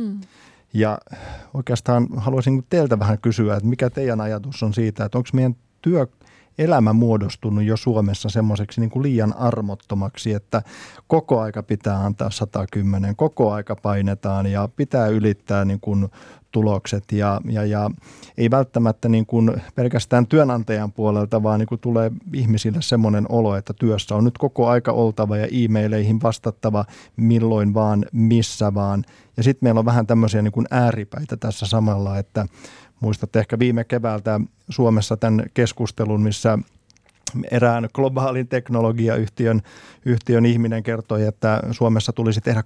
Ja oikeastaan haluaisin teiltä vähän kysyä, että mikä teidän ajatus on siitä, että onko meidän työelämä muodostunut jo Suomessa semmoiseksi niin kuin liian armottomaksi, että koko aika pitää antaa 110, koko aika painetaan ja pitää ylittää niin kuin tulokset ja ei välttämättä niin kuin pelkästään työnantajan puolelta, vaan niin kuin tulee ihmisille semmoinen olo, että työssä on nyt koko aika oltava ja e-maileihin vastattava milloin vaan, missä vaan. Ja sitten meillä on vähän tämmöisiä niin kuin ääripäitä tässä samalla, että muistatte ehkä viime keväältä Suomessa tämän keskustelun, missä erään globaalin teknologiayhtiön ihminen kertoi, että Suomessa tulisi tehdä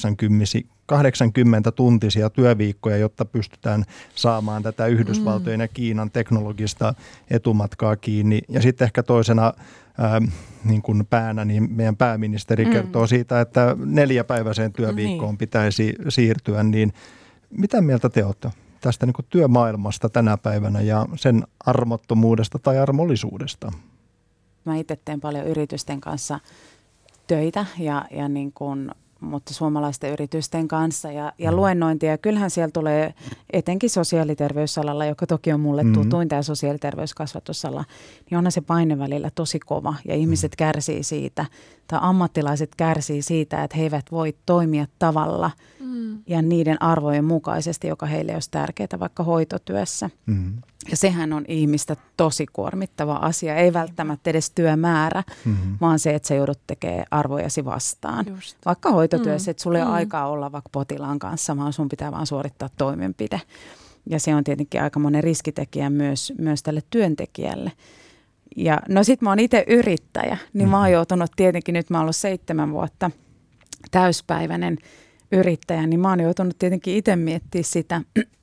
80-tuntisia työviikkoja, jotta pystytään saamaan tätä Yhdysvaltojen ja Kiinan teknologista etumatkaa kiinni. Ja sitten ehkä toisena niin kuin päänä, niin meidän pääministeri kertoo siitä, että 4-päiväiseen työviikkoon pitäisi siirtyä. Niin mitä mieltä te olette tästä niin kuin työmaailmasta tänä päivänä ja sen armottomuudesta tai armollisuudesta? Mä itse teen paljon yritysten kanssa töitä ja niin kuin mutta suomalaisten yritysten kanssa ja luennointia. Kyllähän siellä tulee etenkin sosiaaliterveysalalla, joka toki on mulle tutuin, tämä sosiaaliterveyskasvatusala, niin onhan se paine välillä tosi kova ja ihmiset kärsii siitä, tai ammattilaiset kärsii siitä, että he eivät voi toimia tavalla ja niiden arvojen mukaisesti, joka heille olisi tärkeää vaikka hoitotyössä. Ja sehän on ihmistä tosi kuormittava asia, ei välttämättä edes työmäärä, vaan se, että sä joudut tekemään arvojasi vastaan. Just. Vaikka hoitotyössä, että sulla ei ole aikaa olla vaikka potilaan kanssa, vaan sun pitää vaan suorittaa toimenpide. Ja se on tietenkin aikamoinen riskitekijä myös tälle työntekijälle. Ja no sit mä oon itse yrittäjä, niin mä oon joutunut tietenkin, nyt mä oon ollut 7 vuotta täyspäiväinen yrittäjä, niin mä oon joutunut tietenkin itse miettimään sitä,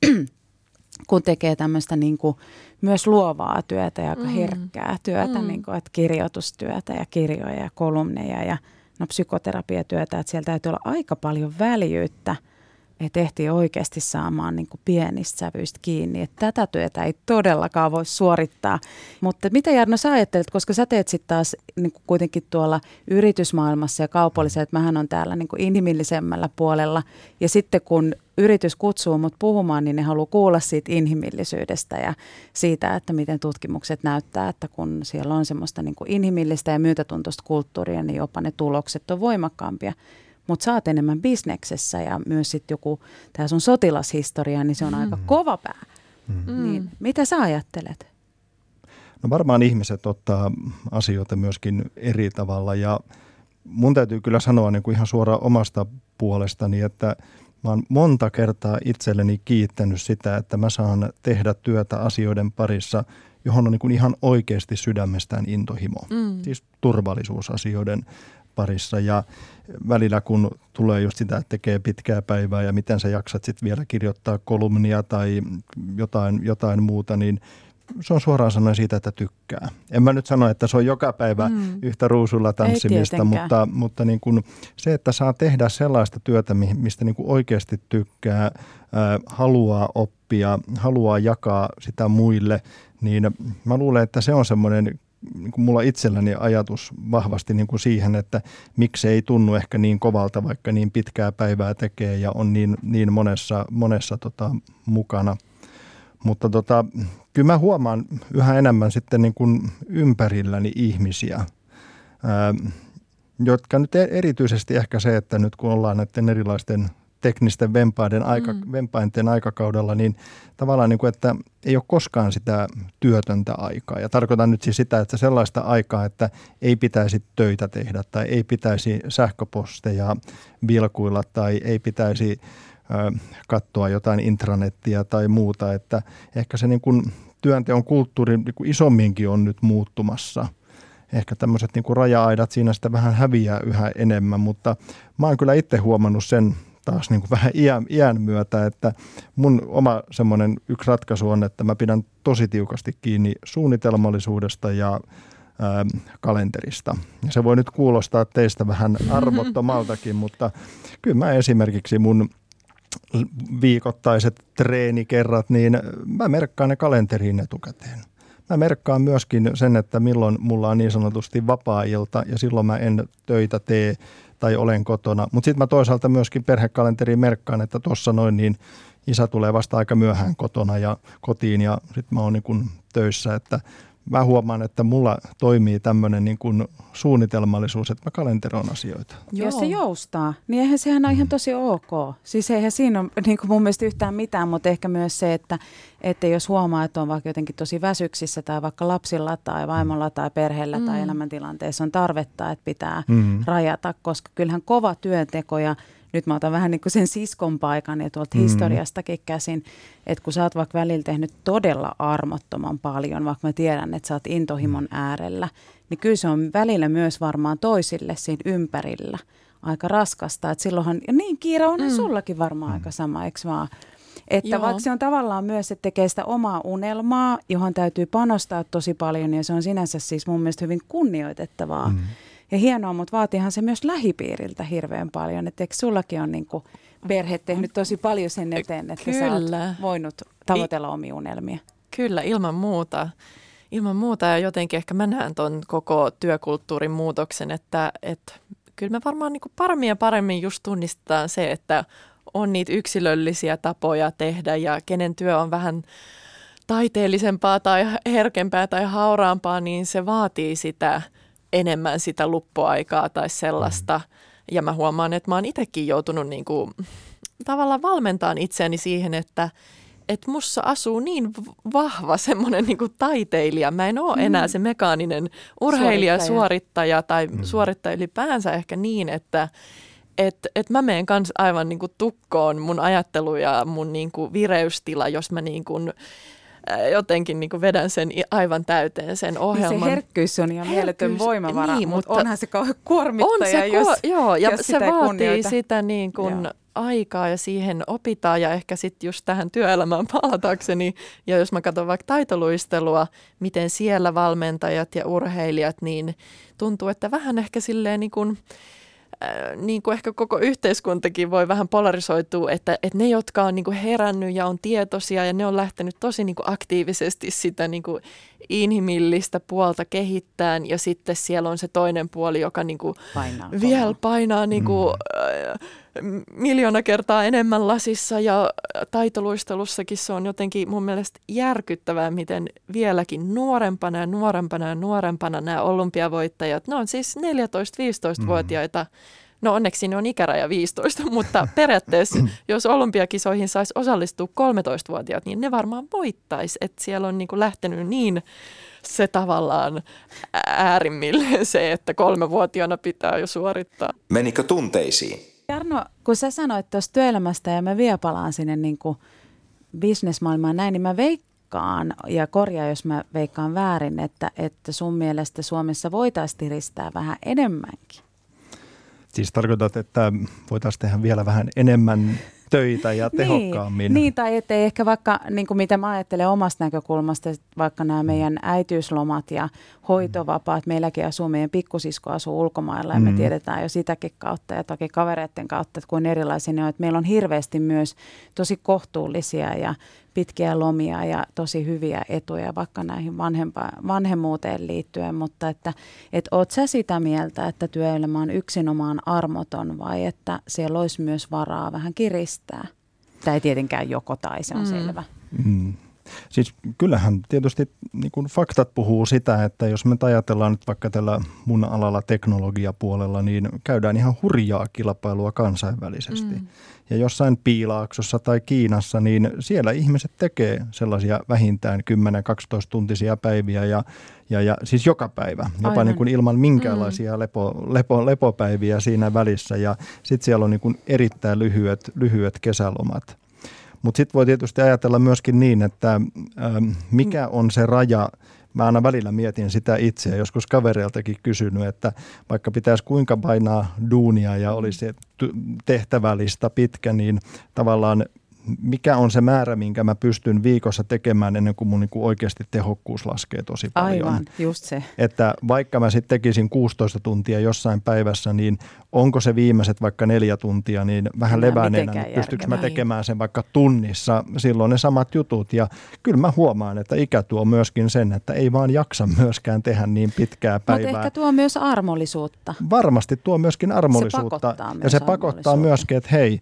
kun tekee tämmöistä niin kuin myös luovaa työtä ja aika herkkää työtä, niin kuin, että kirjoitustyötä ja kirjoja ja kolumneja ja psykoterapiatyötä, että siellä täytyy olla aika paljon väljyyttä, että ehtii oikeasti saamaan niin kuin pienistä sävyistä kiinni, että tätä työtä ei todellakaan voi suorittaa. Mutta mitä Jarno sä ajattelet, koska sä teet sitten taas niin kuin kuitenkin tuolla yritysmaailmassa ja kaupallisella, että mähän on täällä niin kuin inhimillisemmällä puolella ja sitten kun yritys kutsuu mut puhumaan, niin ne haluaa kuulla siitä inhimillisyydestä ja siitä, että miten tutkimukset näyttää, että kun siellä on semmoista niin kuin inhimillistä ja myötätuntoista kulttuuria, niin jopa ne tulokset on voimakkaampia. Mutta sä oot enemmän bisneksessä ja myös sitten joku, tämä sun sotilashistoria, niin se on aika kova pää. Niin, mitä sä ajattelet? No varmaan ihmiset ottaa asioita myöskin eri tavalla ja mun täytyy kyllä sanoa niin kuin ihan suoraan omasta puolestani, että mä oon monta kertaa itselleni kiittänyt sitä, että mä saan tehdä työtä asioiden parissa, johon on niin kuin ihan oikeasti sydämestään intohimo. Siis turvallisuusasioiden parissa ja välillä kun tulee just sitä, että tekee pitkää päivää ja miten sä jaksat sitten vielä kirjoittaa kolumnia tai jotain muuta, niin se on suoraan sanoen siitä, että tykkää. En mä nyt sano, että se on joka päivä yhtä ruusulla tanssimista, mutta niin kun se, että saa tehdä sellaista työtä, mistä niin kun oikeasti tykkää, haluaa oppia, haluaa jakaa sitä muille, niin mä luulen, että se on semmoinen niin kuin mulla itselläni ajatus vahvasti niin kuin siihen, että miksi ei tunnu ehkä niin kovalta, vaikka niin pitkää päivää tekee ja on niin monessa mukana. Mutta kyllä mä huomaan yhä enemmän sitten niin kuin ympärilläni ihmisiä, jotka nyt erityisesti ehkä se, että nyt kun ollaan näiden erilaisten teknisten vempainten aikakaudella, niin tavallaan niin kuin, että ei ole koskaan sitä työtöntä aikaa. Ja tarkoitan nyt siis sitä, että sellaista aikaa, että ei pitäisi töitä tehdä tai ei pitäisi sähköposteja vilkuilla tai ei pitäisi katsoa jotain intranettiä tai muuta. Että ehkä se niin kuin työnteon kulttuuri niin kuin isomminkin on nyt muuttumassa. Ehkä tämmöiset niin kuin raja-aidat siinä sitä vähän häviää yhä enemmän, mutta mä oon kyllä itse huomannut sen taas niin kuin vähän iän myötä, että mun oma semmoinen yksi ratkaisu on, että mä pidän tosi tiukasti kiinni suunnitelmallisuudesta ja kalenterista. Ja se voi nyt kuulostaa teistä vähän arvottomaltakin, mutta kyllä mä esimerkiksi mun viikoittaiset treenikerrat, niin mä merkkaan ne kalenteriin etukäteen. Mä merkkaan myöskin sen, että milloin mulla on niin sanotusti vapaa-ilta ja silloin mä en töitä tee tai olen kotona. Mutta sitten mä toisaalta myöskin perhekalenteriin merkkaan, että tuossa noin niin isä tulee vasta aika myöhään kotona ja kotiin ja sitten mä oon niin kuin töissä, että mä huomaan, että mulla toimii tämmöinen niin kuin suunnitelmallisuus, että mä kalenteroin asioita. Joo. Jos se joustaa, niin eihän sehän ole ihan tosi ok. Siis eihän siinä ole niin kuin mun mielestä yhtään mitään, mutta ehkä myös se, että jos huomaa, että on vaikka jotenkin tosi väsyksissä tai vaikka lapsilla tai vaimolla tai perheellä tai elämäntilanteessa on tarvetta, että pitää rajata, koska kyllähän kova työnteko ja nyt mä otan vähän niin kuin sen siskon paikan ja tuolta historiastakin käsin, että kun sä oot vaikka välillä tehnyt todella armottoman paljon, vaikka mä tiedän, että sä oot intohimon äärellä, niin kyllä se on välillä myös varmaan toisille siinä ympärillä aika raskasta. Että silloinhan, ja niin kiire onhan sullakin varmaan aika sama, eikö vaan? Että vaikka se on tavallaan myös, että tekee sitä omaa unelmaa, johon täytyy panostaa tosi paljon ja se on sinänsä siis mun mielestä hyvin kunnioitettavaa. Ja hienoa, mutta vaatiihan se myös lähipiiriltä hirveän paljon. Että eikö sullakin ole niin kuin perhe tehnyt tosi paljon sen eteen, että sä oot voinut tavoitella omia unelmia? Kyllä, ilman muuta. Ilman muuta ja jotenkin ehkä mä näen ton koko työkulttuurin muutoksen, että kyllä me varmaan niin kuin paremmin ja paremmin just tunnistetaan se, että on niitä yksilöllisiä tapoja tehdä ja kenen työ on vähän taiteellisempaa tai herkempää tai hauraampaa, niin se vaatii sitä enemmän sitä luppuaikaa tai sellaista. Ja mä huomaan, että mä oon itsekin joutunut niin kuin tavallaan valmentamaan itseäni siihen, että mussa asuu niin vahva semmoinen niin kuin taiteilija. Mä en ole enää se mekaaninen urheilija, suorittaja tai suorittaja ylipäänsä ehkä niin, että mä menen kanssa aivan niin kuin tukkoon mun ajattelu ja mun niin kuin vireystila, jos mä niin kuin jotenkin niin kuin vedän sen aivan täyteen sen ohjelman. Niin se herkkyys on ihan mieletön voimavara, niin, mutta onhan se kuormittaja, jos se vaatii sitä niin kuin aikaa ja siihen opitaan ja ehkä sitten just tähän työelämään palatakseni. Ja jos mä katson vaikka taitoluistelua, miten siellä valmentajat ja urheilijat, niin tuntuu, että vähän ehkä silleen niin kuin ehkä koko yhteiskuntakin voi vähän polarisoitua, että ne, jotka on niin kuin herännyt ja on tietoisia ja ne on lähtenyt tosi niin kuin aktiivisesti sitä niin kuin inhimillistä puolta kehittämään ja sitten siellä on se toinen puoli, joka niin kuin vielä painaa niin kuin, miljoona kertaa enemmän lasissa ja taitoluistelussakin se on jotenkin mun mielestä järkyttävää, miten vieläkin nuorempana nämä olympiavoittajat, ne on siis 14-15-vuotiaita. No onneksi ne on ikäraja 15, mutta periaatteessa jos olympiakisoihin saisi osallistua 13-vuotiaat, niin ne varmaan voittaisi, että siellä on niin kuin lähtenyt niin se tavallaan äärimmilleen se, että 3-vuotiaana pitää jo suorittaa. Menikö tunteisiin? Jarno, kun sä sanoit tuosta työelämästä ja mä vielä palaan sinne niin kuin bisnesmaailmaan näin, niin mä veikkaan, ja korjaa jos mä veikkaan väärin, että sun mielestä Suomessa voitaisiin tiristää vähän enemmänkin. Siis tarkoitat, että voitaisiin tehdä vielä vähän enemmän töitä ja tehokkaammin. Niin, tai ettei ehkä vaikka, niin kuin mitä mä ajattelen omasta näkökulmasta, vaikka nämä meidän äitiyslomat ja hoitovapaat, meilläkin asuu, meidän pikkusisko asuu ulkomailla ja me tiedetään jo sitäkin kautta ja toki kavereiden kautta, että kuin erilaisia ne on, että meillä on hirveästi myös tosi kohtuullisia ja pitkiä lomia ja tosi hyviä etuja vaikka näihin vanhemmuuteen liittyen, mutta että oot sä sitä mieltä, että työelämä on yksinomaan armoton vai että siellä olisi myös varaa vähän kiristää? Tämä ei tietenkään joko tai, se on selvä. Siis kyllähän tietysti niin kuin faktat puhuu sitä, että jos me ajatellaan nyt vaikka tällä mun alalla teknologiapuolella, niin käydään ihan hurjaa kilpailua kansainvälisesti. Ja jossain Piilaaksossa tai Kiinassa, niin siellä ihmiset tekee sellaisia vähintään 10-12 tuntisia päiviä ja siis joka päivä, jopa niin kuin ilman minkäänlaisia lepopäiviä siinä välissä. Ja sitten siellä on niin kuin erittäin lyhyet kesälomat. Mutta sitten voi tietysti ajatella myöskin niin, että mikä on se raja. Mä aina välillä mietin sitä itse ja joskus kavereiltakin kysynyt, että vaikka pitäisi kuinka painaa duunia ja olisi se tehtävälista pitkä, niin tavallaan mikä on se määrä, minkä mä pystyn viikossa tekemään ennen kuin mun niin kuin oikeasti tehokkuus laskee tosi paljon. Aivan, just se. Että vaikka mä sitten tekisin 16 tuntia jossain päivässä, niin onko se viimeiset vaikka 4 tuntia, niin vähän leväneenä, niin pystyykö mä tekemään sen vaikka tunnissa silloin ne samat jutut. Ja kyllä mä huomaan, että ikä tuo myöskin sen, että ei vaan jaksa myöskään tehdä niin pitkää päivää. Mutta ehkä tuo myös armollisuutta. Varmasti tuo myöskin armollisuutta. Se pakottaa myöskin, että hei,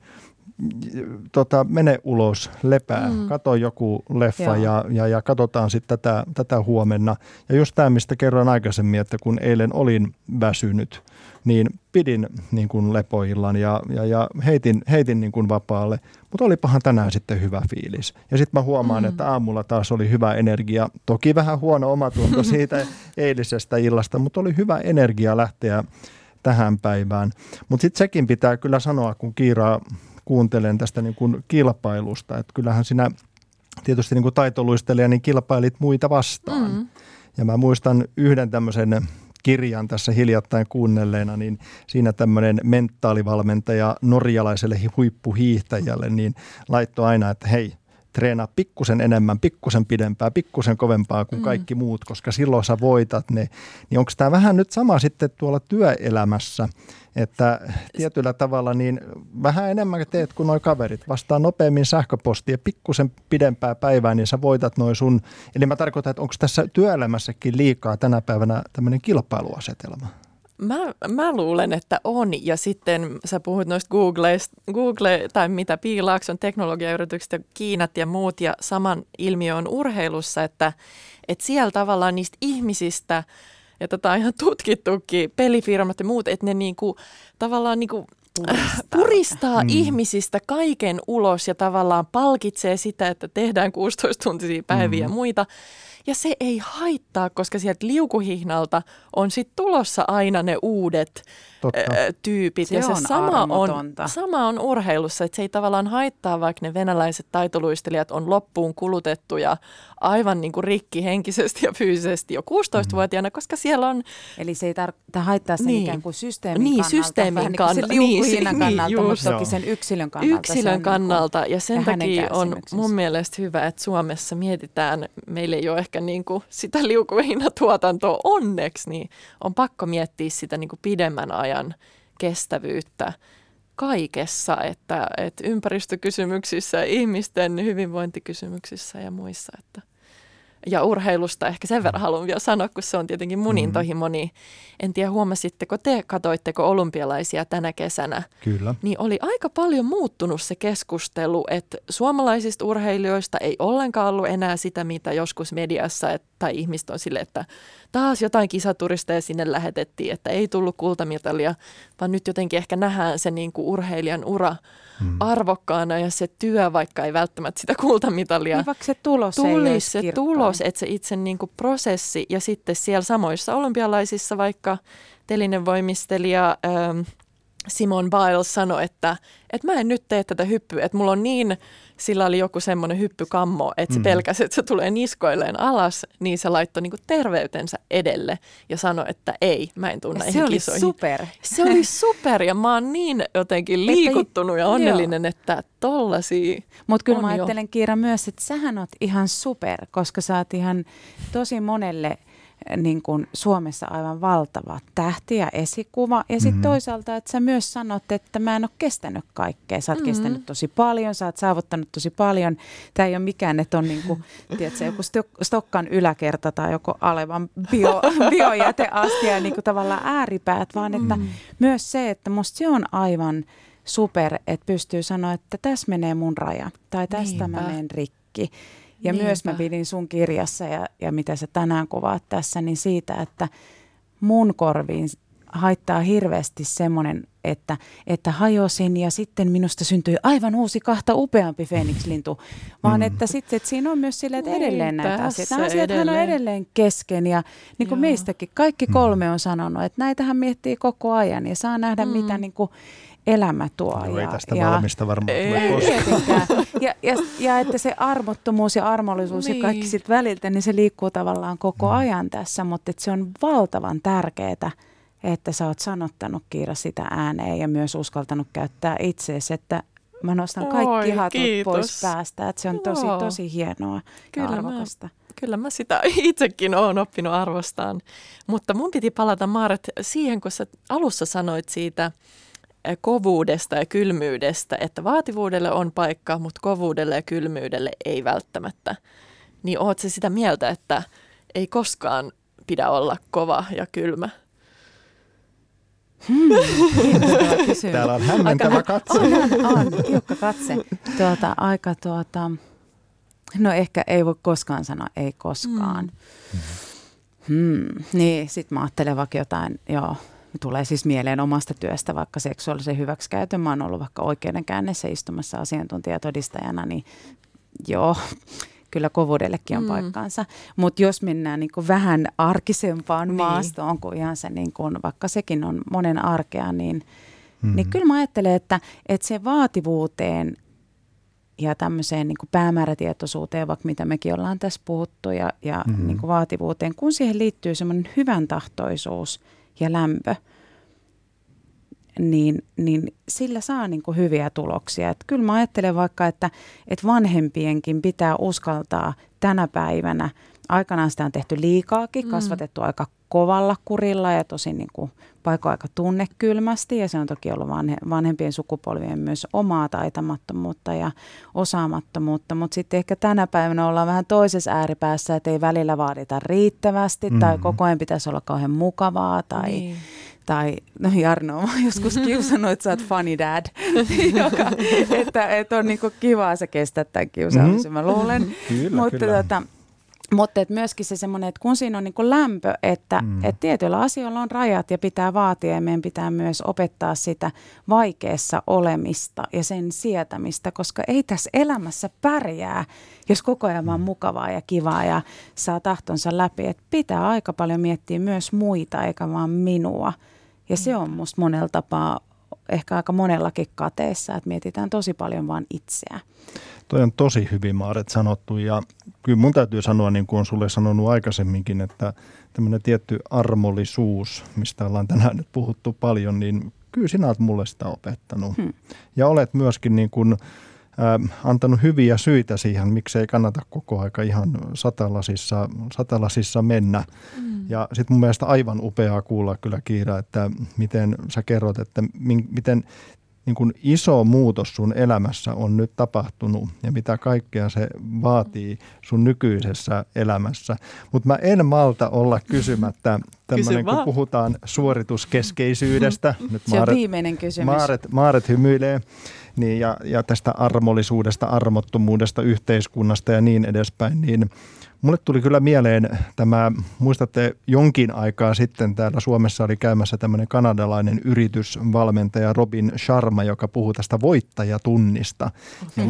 mene ulos, lepää, kato joku leffa ja katsotaan sitten tätä huomenna. Ja just tämä, mistä kerroin aikaisemmin, että kun eilen olin väsynyt, niin pidin niin kuin lepoillan ja heitin niin kuin vapaalle, mutta olipahan tänään sitten hyvä fiilis. Ja sitten mä huomaan, että aamulla taas oli hyvä energia, toki vähän huono omatunto siitä eilisestä illasta, mutta oli hyvä energia lähteä tähän päivään. Mutta sitten sekin pitää kyllä sanoa, kun Kiiraa kuuntelen tästä niin kuin kilpailusta, että kyllähän sinä tietysti niin kuin taitoluistelija niin kilpailit muita vastaan. Ja mä muistan yhden tämmöisen kirjan tässä hiljattain kuunnelleena, niin siinä tämmöinen mentaalivalmentaja norjalaiselle huippuhiihtäjälle niin laittoi aina, että hei, treenaa pikkusen enemmän, pikkusen pidempää, pikkusen kovempaa kuin kaikki muut, koska silloin sä voitat ne. Niin onko tämä vähän nyt sama sitten tuolla työelämässä, että tietyllä tavalla niin vähän enemmän teet kuin nuo kaverit. Vastaa nopeammin sähköpostia, pikkusen pidempää päivää, niin sä voitat noin sun. Eli mä tarkoitan, että onko tässä työelämässäkin liikaa tänä päivänä tämmöinen kilpailuasetelma? Mä luulen, että on. Ja sitten sä puhut noista Google tai mitä Piilaakson teknologiayritykset ja Kiinat ja muut. Ja saman ilmiö on urheilussa, että siellä tavallaan niistä ihmisistä, ja tätä on ihan tutkittukin, pelifirmat ja muut, että ne niinku, tavallaan niinku puristaa ihmisistä kaiken ulos ja tavallaan palkitsee sitä, että tehdään 16-tuntisia päiviä ja muita. Ja se ei haittaa, koska sieltä liukuhihnalta on sitten tulossa aina ne uudet tyypit. Se ja se on sama on urheilussa, että se ei tavallaan haittaa, vaikka ne venäläiset taitoluistelijat on loppuun kulutettuja aivan niin kuin rikki henkisesti ja fyysisesti jo 16-vuotiaana, koska siellä on... Eli se ei haittaa sen ikään kuin systeemin kannalta. Systeemin kannalta. Liukuhinnan kannalta, mutta toki sen yksilön kannalta. Yksilön kannalta, niin kuin, ja sen takia on mun mielestä hyvä, että Suomessa mietitään, meillä ei ole ehkä niin kuin sitä liukuhinnatuotantoa onneksi, niin on pakko miettiä sitä niin kuin pidemmän ajan kestävyyttä kaikessa, että ympäristökysymyksissä, ihmisten hyvinvointikysymyksissä ja muissa. Ja urheilusta ehkä sen verran haluan vielä sanoa, kun se on tietenkin mun intohimoni. En tiedä, huomasitteko te, katoitteko olympialaisia tänä kesänä? Kyllä. Niin oli aika paljon muuttunut se keskustelu, että suomalaisista urheilijoista ei ollenkaan ollut enää sitä, mitä joskus mediassa tai ihmiset on sille, että taas jotain kisaturisteja sinne lähetettiin, että ei tullut kultamitalia, vaan nyt jotenkin ehkä nähdään se niin kuin urheilijan ura arvokkaana ja se työ, vaikka ei välttämättä sitä kultamitalia. Niin vaikka se tulos ei tulisi se tulos, että se itse niin kuin prosessi ja sitten siellä samoissa olympialaisissa vaikka telinen voimistelija Simone Biles sanoi, että mä en nyt tee tätä hyppyä, että mulla on niin, sillä oli joku semmoinen hyppykammo, että se pelkäsi, että se tulee niskoilleen alas, niin se laittoi niinku terveytensä edelle ja sanoi, että ei, mä en tunne näihin kisoihin. Se oli super. Se oli super ja mä oon niin jotenkin liikuttunut ja onnellinen, että tollasia. Mutta kyllä mä ajattelen, Kiira, myös, että sähän oot ihan super, koska sä oot ihan tosi monelle niin kuin Suomessa aivan valtava tähti ja esikuva. Ja sitten toisaalta, että sä myös sanot, että mä en ole kestänyt kaikkea. Sä oot kestänyt tosi paljon, sä oot saavuttanut tosi paljon. Tämä ei ole mikään, että on niin kuin, tiedätkö, joku Stokkan yläkerta tai joku Alevan biojäteastia, niin kuin tavallaan ääripäät, vaan että myös se, että musta se on aivan super, että pystyy sanoa, että tässä menee mun raja tai tästä mä menen rikki. Ja myös mä pidin sun kirjassa ja mitä sä tänään kuvaat tässä, niin siitä, että mun korviin haittaa hirveästi semmoinen, että hajosin ja sitten minusta syntyi aivan uusi kahta upeampi Feeniks-lintu. Vaan että sitten että siinä on myös silleen, että edelleen näitä asioita. Nämä asiathan on edelleen kesken ja niin kuin meistäkin kaikki kolme on sanonut, että näitähän miettii koko ajan ja saa nähdä mitä niin kuin elämä tuo. No, ei tästä valmista varmaan tule koskaan. Ja että se armottomuus ja armollisuus ja kaikki sit väliltä, niin se liikkuu tavallaan koko ajan tässä, mutta että se on valtavan tärkeää, että sä oot sanottanut, Kiira, sitä ääneen ja myös uskaltanut käyttää itseesi, että mä nostan kaikki hatut pois päästä, että se on tosi hienoa ja arvokasta. Kyllä mä sitä itsekin olen oppinut arvostaan, mutta mun piti palata, Maaret, siihen, kun sä alussa sanoit siitä kovuudesta ja kylmyydestä, että vaativuudelle on paikka, mutta kovuudelle ja kylmyydelle ei välttämättä. Niin oot sä sitä mieltä, että ei koskaan pidä olla kova ja kylmä? Täällä on hämmentävä katse. On tiukka katse. No ehkä ei voi koskaan sanoa ei koskaan. Niin, sit mä ajattelen vaikka jotain, tulee siis mieleen omasta työstä, vaikka seksuaalisen hyväksikäytön. Mä oon ollut vaikka oikeudenkäynnissä istumassa asiantuntijatodistajana, niin kyllä kovuudellekin on paikkaansa. Mutta jos mennään niin kuin vähän arkisempaan maastoon, kun ihan se, niin kuin, vaikka sekin on monen arkea, niin kyllä mä ajattelen, että se vaativuuteen ja tämmöiseen niin kuin päämäärätietoisuuteen, vaikka mitä mekin ollaan tässä puhuttu, ja niin kuin vaativuuteen, kun siihen liittyy semmoinen hyvän tahtoisuus ja lämpö, niin sillä saa niin kuin hyviä tuloksia. Et kyllä mä ajattelen vaikka, että vanhempienkin pitää uskaltaa tänä päivänä, aikanaan sitä on tehty liikaakin, kasvatettu aika kovalla kurilla ja tosi niin kuin paikoin aika tunnekylmästi, ja se on toki ollut vanhempien sukupolvien myös omaa taitamattomuutta ja osaamattomuutta, mutta sitten ehkä tänä päivänä ollaan vähän toisessa ääripäässä, että ei välillä vaadita riittävästi tai koko ajan pitäisi olla kauhean mukavaa Tai no Jarno on joskus kiusannut, että sä oot funny dad, että on niinku kivaa se kestää tämän kiusaamisen, mä luulen. Kyllä. Mutta et myöskin se semmoinen, että kun siinä on niinku lämpö, että et tietyillä asioilla on rajat ja pitää vaatia ja meidän pitää myös opettaa sitä vaikeassa olemista ja sen sietämistä, koska ei tässä elämässä pärjää, jos koko ajan vaan mukavaa ja kivaa ja saa tahtonsa läpi. Et pitää aika paljon miettiä myös muita eikä vaan minua ja se on musta monella tapaa ehkä aika monellakin kateessa, että mietitään tosi paljon vaan itseä. Toi on tosi hyvin, Maaret, sanottu ja kyllä mun täytyy sanoa, niin kuin on sulle sanonut aikaisemminkin, että tämmöinen tietty armollisuus, mistä ollaan tänään nyt puhuttu paljon, niin kyllä sinä olet mulle sitä opettanut. Ja olet myöskin niin kuin, antanut hyviä syitä siihen, miksei kannata koko aika ihan satalasissa mennä. Ja sitten mun mielestä aivan upeaa kuulla kyllä, Kiira, että miten sä kerrot, että miten niin kuin iso muutos sun elämässä on nyt tapahtunut ja mitä kaikkea se vaatii sun nykyisessä elämässä. Mutta mä en malta olla kysymättä tämmöinen, kun puhutaan suorituskeskeisyydestä. Nyt se on viimeinen kysymys. Maaret hymyilee. Niin, ja tästä armollisuudesta, armottomuudesta, yhteiskunnasta ja niin edespäin, niin mulle tuli kyllä mieleen tämä, muistatte jonkin aikaa sitten täällä Suomessa oli käymässä tämmöinen kanadalainen yritysvalmentaja Robin Sharma, joka puhuu tästä voittajatunnista. Ja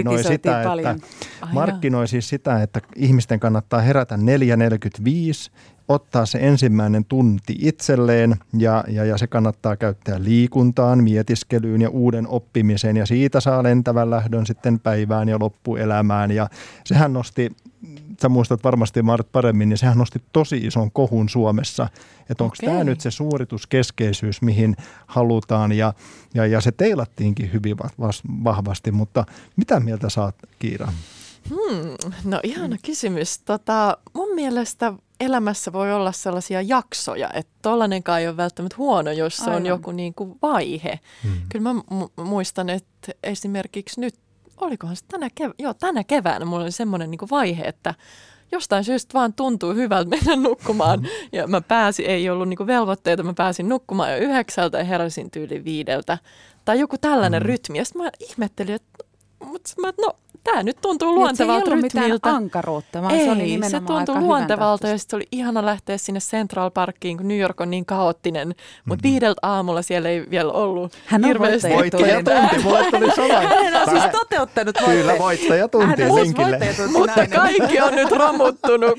markkinoi siis sitä, että ihmisten kannattaa herätä 4:45, ottaa se ensimmäinen tunti itselleen ja se kannattaa käyttää liikuntaan, mietiskelyyn ja uuden oppimiseen ja siitä saa lentävän lähdön sitten päivään ja loppuelämään ja sehän nosti, sä muistat varmasti Maaret paremmin, niin sehän nosti tosi ison kohun Suomessa, että onko tämä nyt se suorituskeskeisyys, mihin halutaan ja se teilattiinkin hyvin vahvasti, mutta mitä mieltä saat, Kiira? No ihana kysymys. Mun mielestä elämässä voi olla sellaisia jaksoja, että tollanenkaan ei ole välttämättä huono, jos se on joku niin kuin vaihe. Kyllä mä muistan, että esimerkiksi nyt, olikohan se tänä keväänä mulla oli semmoinen niin kuin vaihe, että jostain syystä vaan tuntuu hyvältä mennä nukkumaan. Ja ei ollut niin kuin velvoitteita, mä pääsin nukkumaan jo 9 ja heräsin tyyli 5. Tai joku tällainen rytmi. Ja sitten mä ihmettelin, että tämä nyt tuntuu luontevalta rytmiltä. Se ei ollut mitään ankaruutta, vaan se oli nimenomaan se tuntui luontevalta ja sitten oli ihana lähteä sinne Central Parkiin, kun New York on niin kaoottinen. Mutta 5 aamulla siellä ei vielä ollut hirveästi. Voittajatunti, mulle tuli sama. Hän on siis toteuttanut Kyllä, voittajatunti linkille. Mutta kaikki on nyt romuttunut.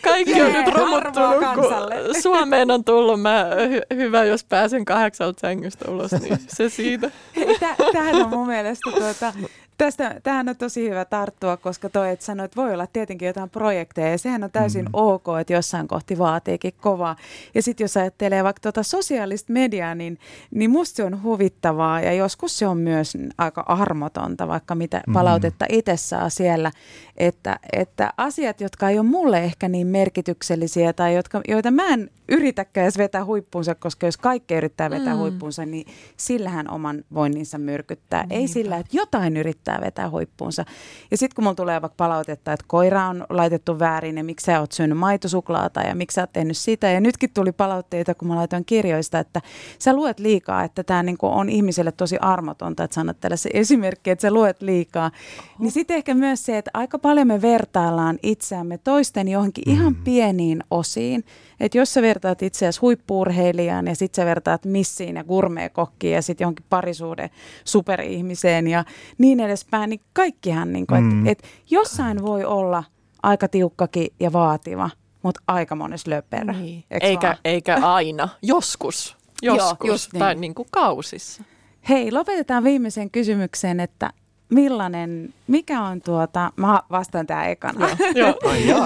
Kun Suomeen on tullut. Hyvä, jos pääsen 8 sängystä ulos, niin se siitä. Tähän on mun mielestä tähän on tosi hyvä tarttua, koska että sanoit, että voi olla tietenkin jotain projekteja ja sehän on täysin ok, että jossain kohti vaatiikin kovaa. Ja sitten jos ajattelee vaikka sosiaalista mediaa, niin musta se on huvittavaa ja joskus se on myös aika armotonta, vaikka mitä palautetta itse saa siellä, että asiat, jotka ei ole mulle ehkä niin merkityksellisiä tai joita mä en yritäkään edes vetää huippuunsa, koska jos kaikki yrittää vetää huippuunsa, niin sillähän oman voinninsa myrkyttää. Ei sillä, että jotain yrittää vetää huippuunsa. Ja sitten kun mulla tulee vaikka palautetta, että koira on laitettu väärin ja miksi sä oot syönyt maitosuklaata ja miksi sä oot tehnyt sitä. Ja nytkin tuli palautteita, kun mä laitoin kirjoista, että sä luet liikaa, että tämä niinku on ihmiselle tosi armotonta, että sanot tällaisen esimerkki, että sä luet liikaa. Niin sitten ehkä myös se, että aika paljon me vertaillaan itseämme toisten johonkin ihan pieniin osiin. Että jos sä vertaat itseäsi huippu-urheilijaan ja sit sä vertaat missiin ja gourmet-kokkiin ja sitten johonkin parisuuden superihmiseen ja niin edespäin, niin kaikkihan, niin että jossain voi olla aika tiukkakin ja vaativa, mutta aika monessa löperä. Niin. Eikä aina, joskus tai niin kuin kausissa. Hei, lopetetaan viimeiseen kysymykseen, että mikä on mä vastaan tää ekana. Joo.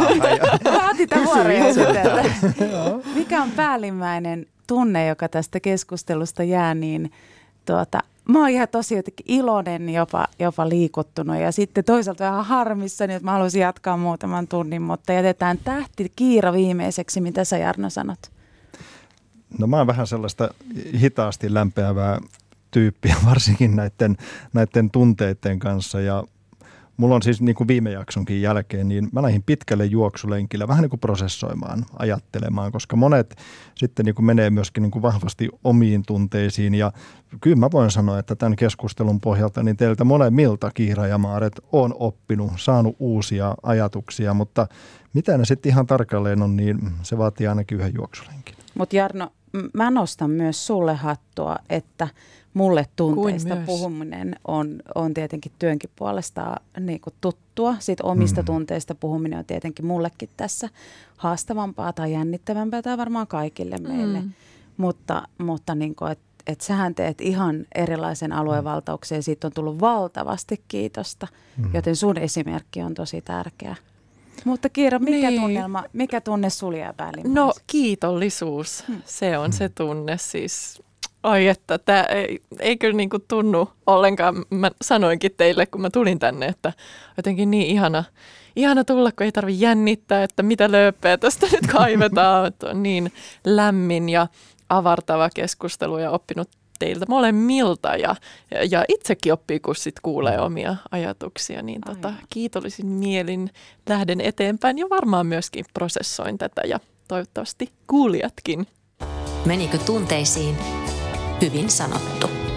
Mikä on päällimmäinen tunne, joka tästä keskustelusta jää, niin mä oon ihan tosi jotenkin iloinen, jopa liikuttunut ja sitten toisaalta vähän harmissani, että mä haluaisin jatkaa muutaman tunnin, mutta jätetään tähti Kiira viimeiseksi. Mitä sä, Jarno, sanot? No mä oon vähän sellaista hitaasti lämpeävää tyyppiä, varsinkin näiden tunteiden kanssa ja mulla on siis niin kuin viime jaksonkin jälkeen, niin mä lähdin pitkälle juoksulenkillä vähän niin kuin prosessoimaan, ajattelemaan, koska monet sitten niin kuin menee myöskin niin kuin vahvasti omiin tunteisiin. Ja kyllä mä voin sanoa, että tämän keskustelun pohjalta niin teiltä molemmilta, Kiira ja Maaret, on oppinut, saanut uusia ajatuksia, mutta mitä ne sitten ihan tarkalleen on, niin se vaatii ainakin yhden juoksulenkin. Mutta Jarno, mä nostan myös sulle hattua, että mulle tunteista puhuminen on tietenkin työnkin puolesta niin kuin tuttua. Sitten omista tunteista puhuminen on tietenkin mullekin tässä haastavampaa tai jännittävämpää tai varmaan kaikille meille. Mutta niin kuin, että sähän teet ihan erilaisen aluevaltauksen ja siitä on tullut valtavasti kiitosta, joten sun esimerkki on tosi tärkeä. Mutta Kiira, mikä tunne sulla jää päällimmäiseksi? No kiitollisuus, se on se tunne siis. Ai että, tämä ei kyllä niin kuin tunnu ollenkaan. Mä sanoinkin teille, kun mä tulin tänne, että jotenkin niin ihana tulla, kun ei tarvitse jännittää, että mitä lööppejä tästä nyt kaivetaan. Että on niin lämmin ja avartava keskustelu ja oppinut teiltä molemmilta ja itsekin oppii, kun sit kuulee omia ajatuksia. Niin kiitollisin mielin lähden eteenpäin ja varmaan myöskin prosessoin tätä ja toivottavasti kuulijatkin. Menikö tunteisiin? Hyvin sanottu.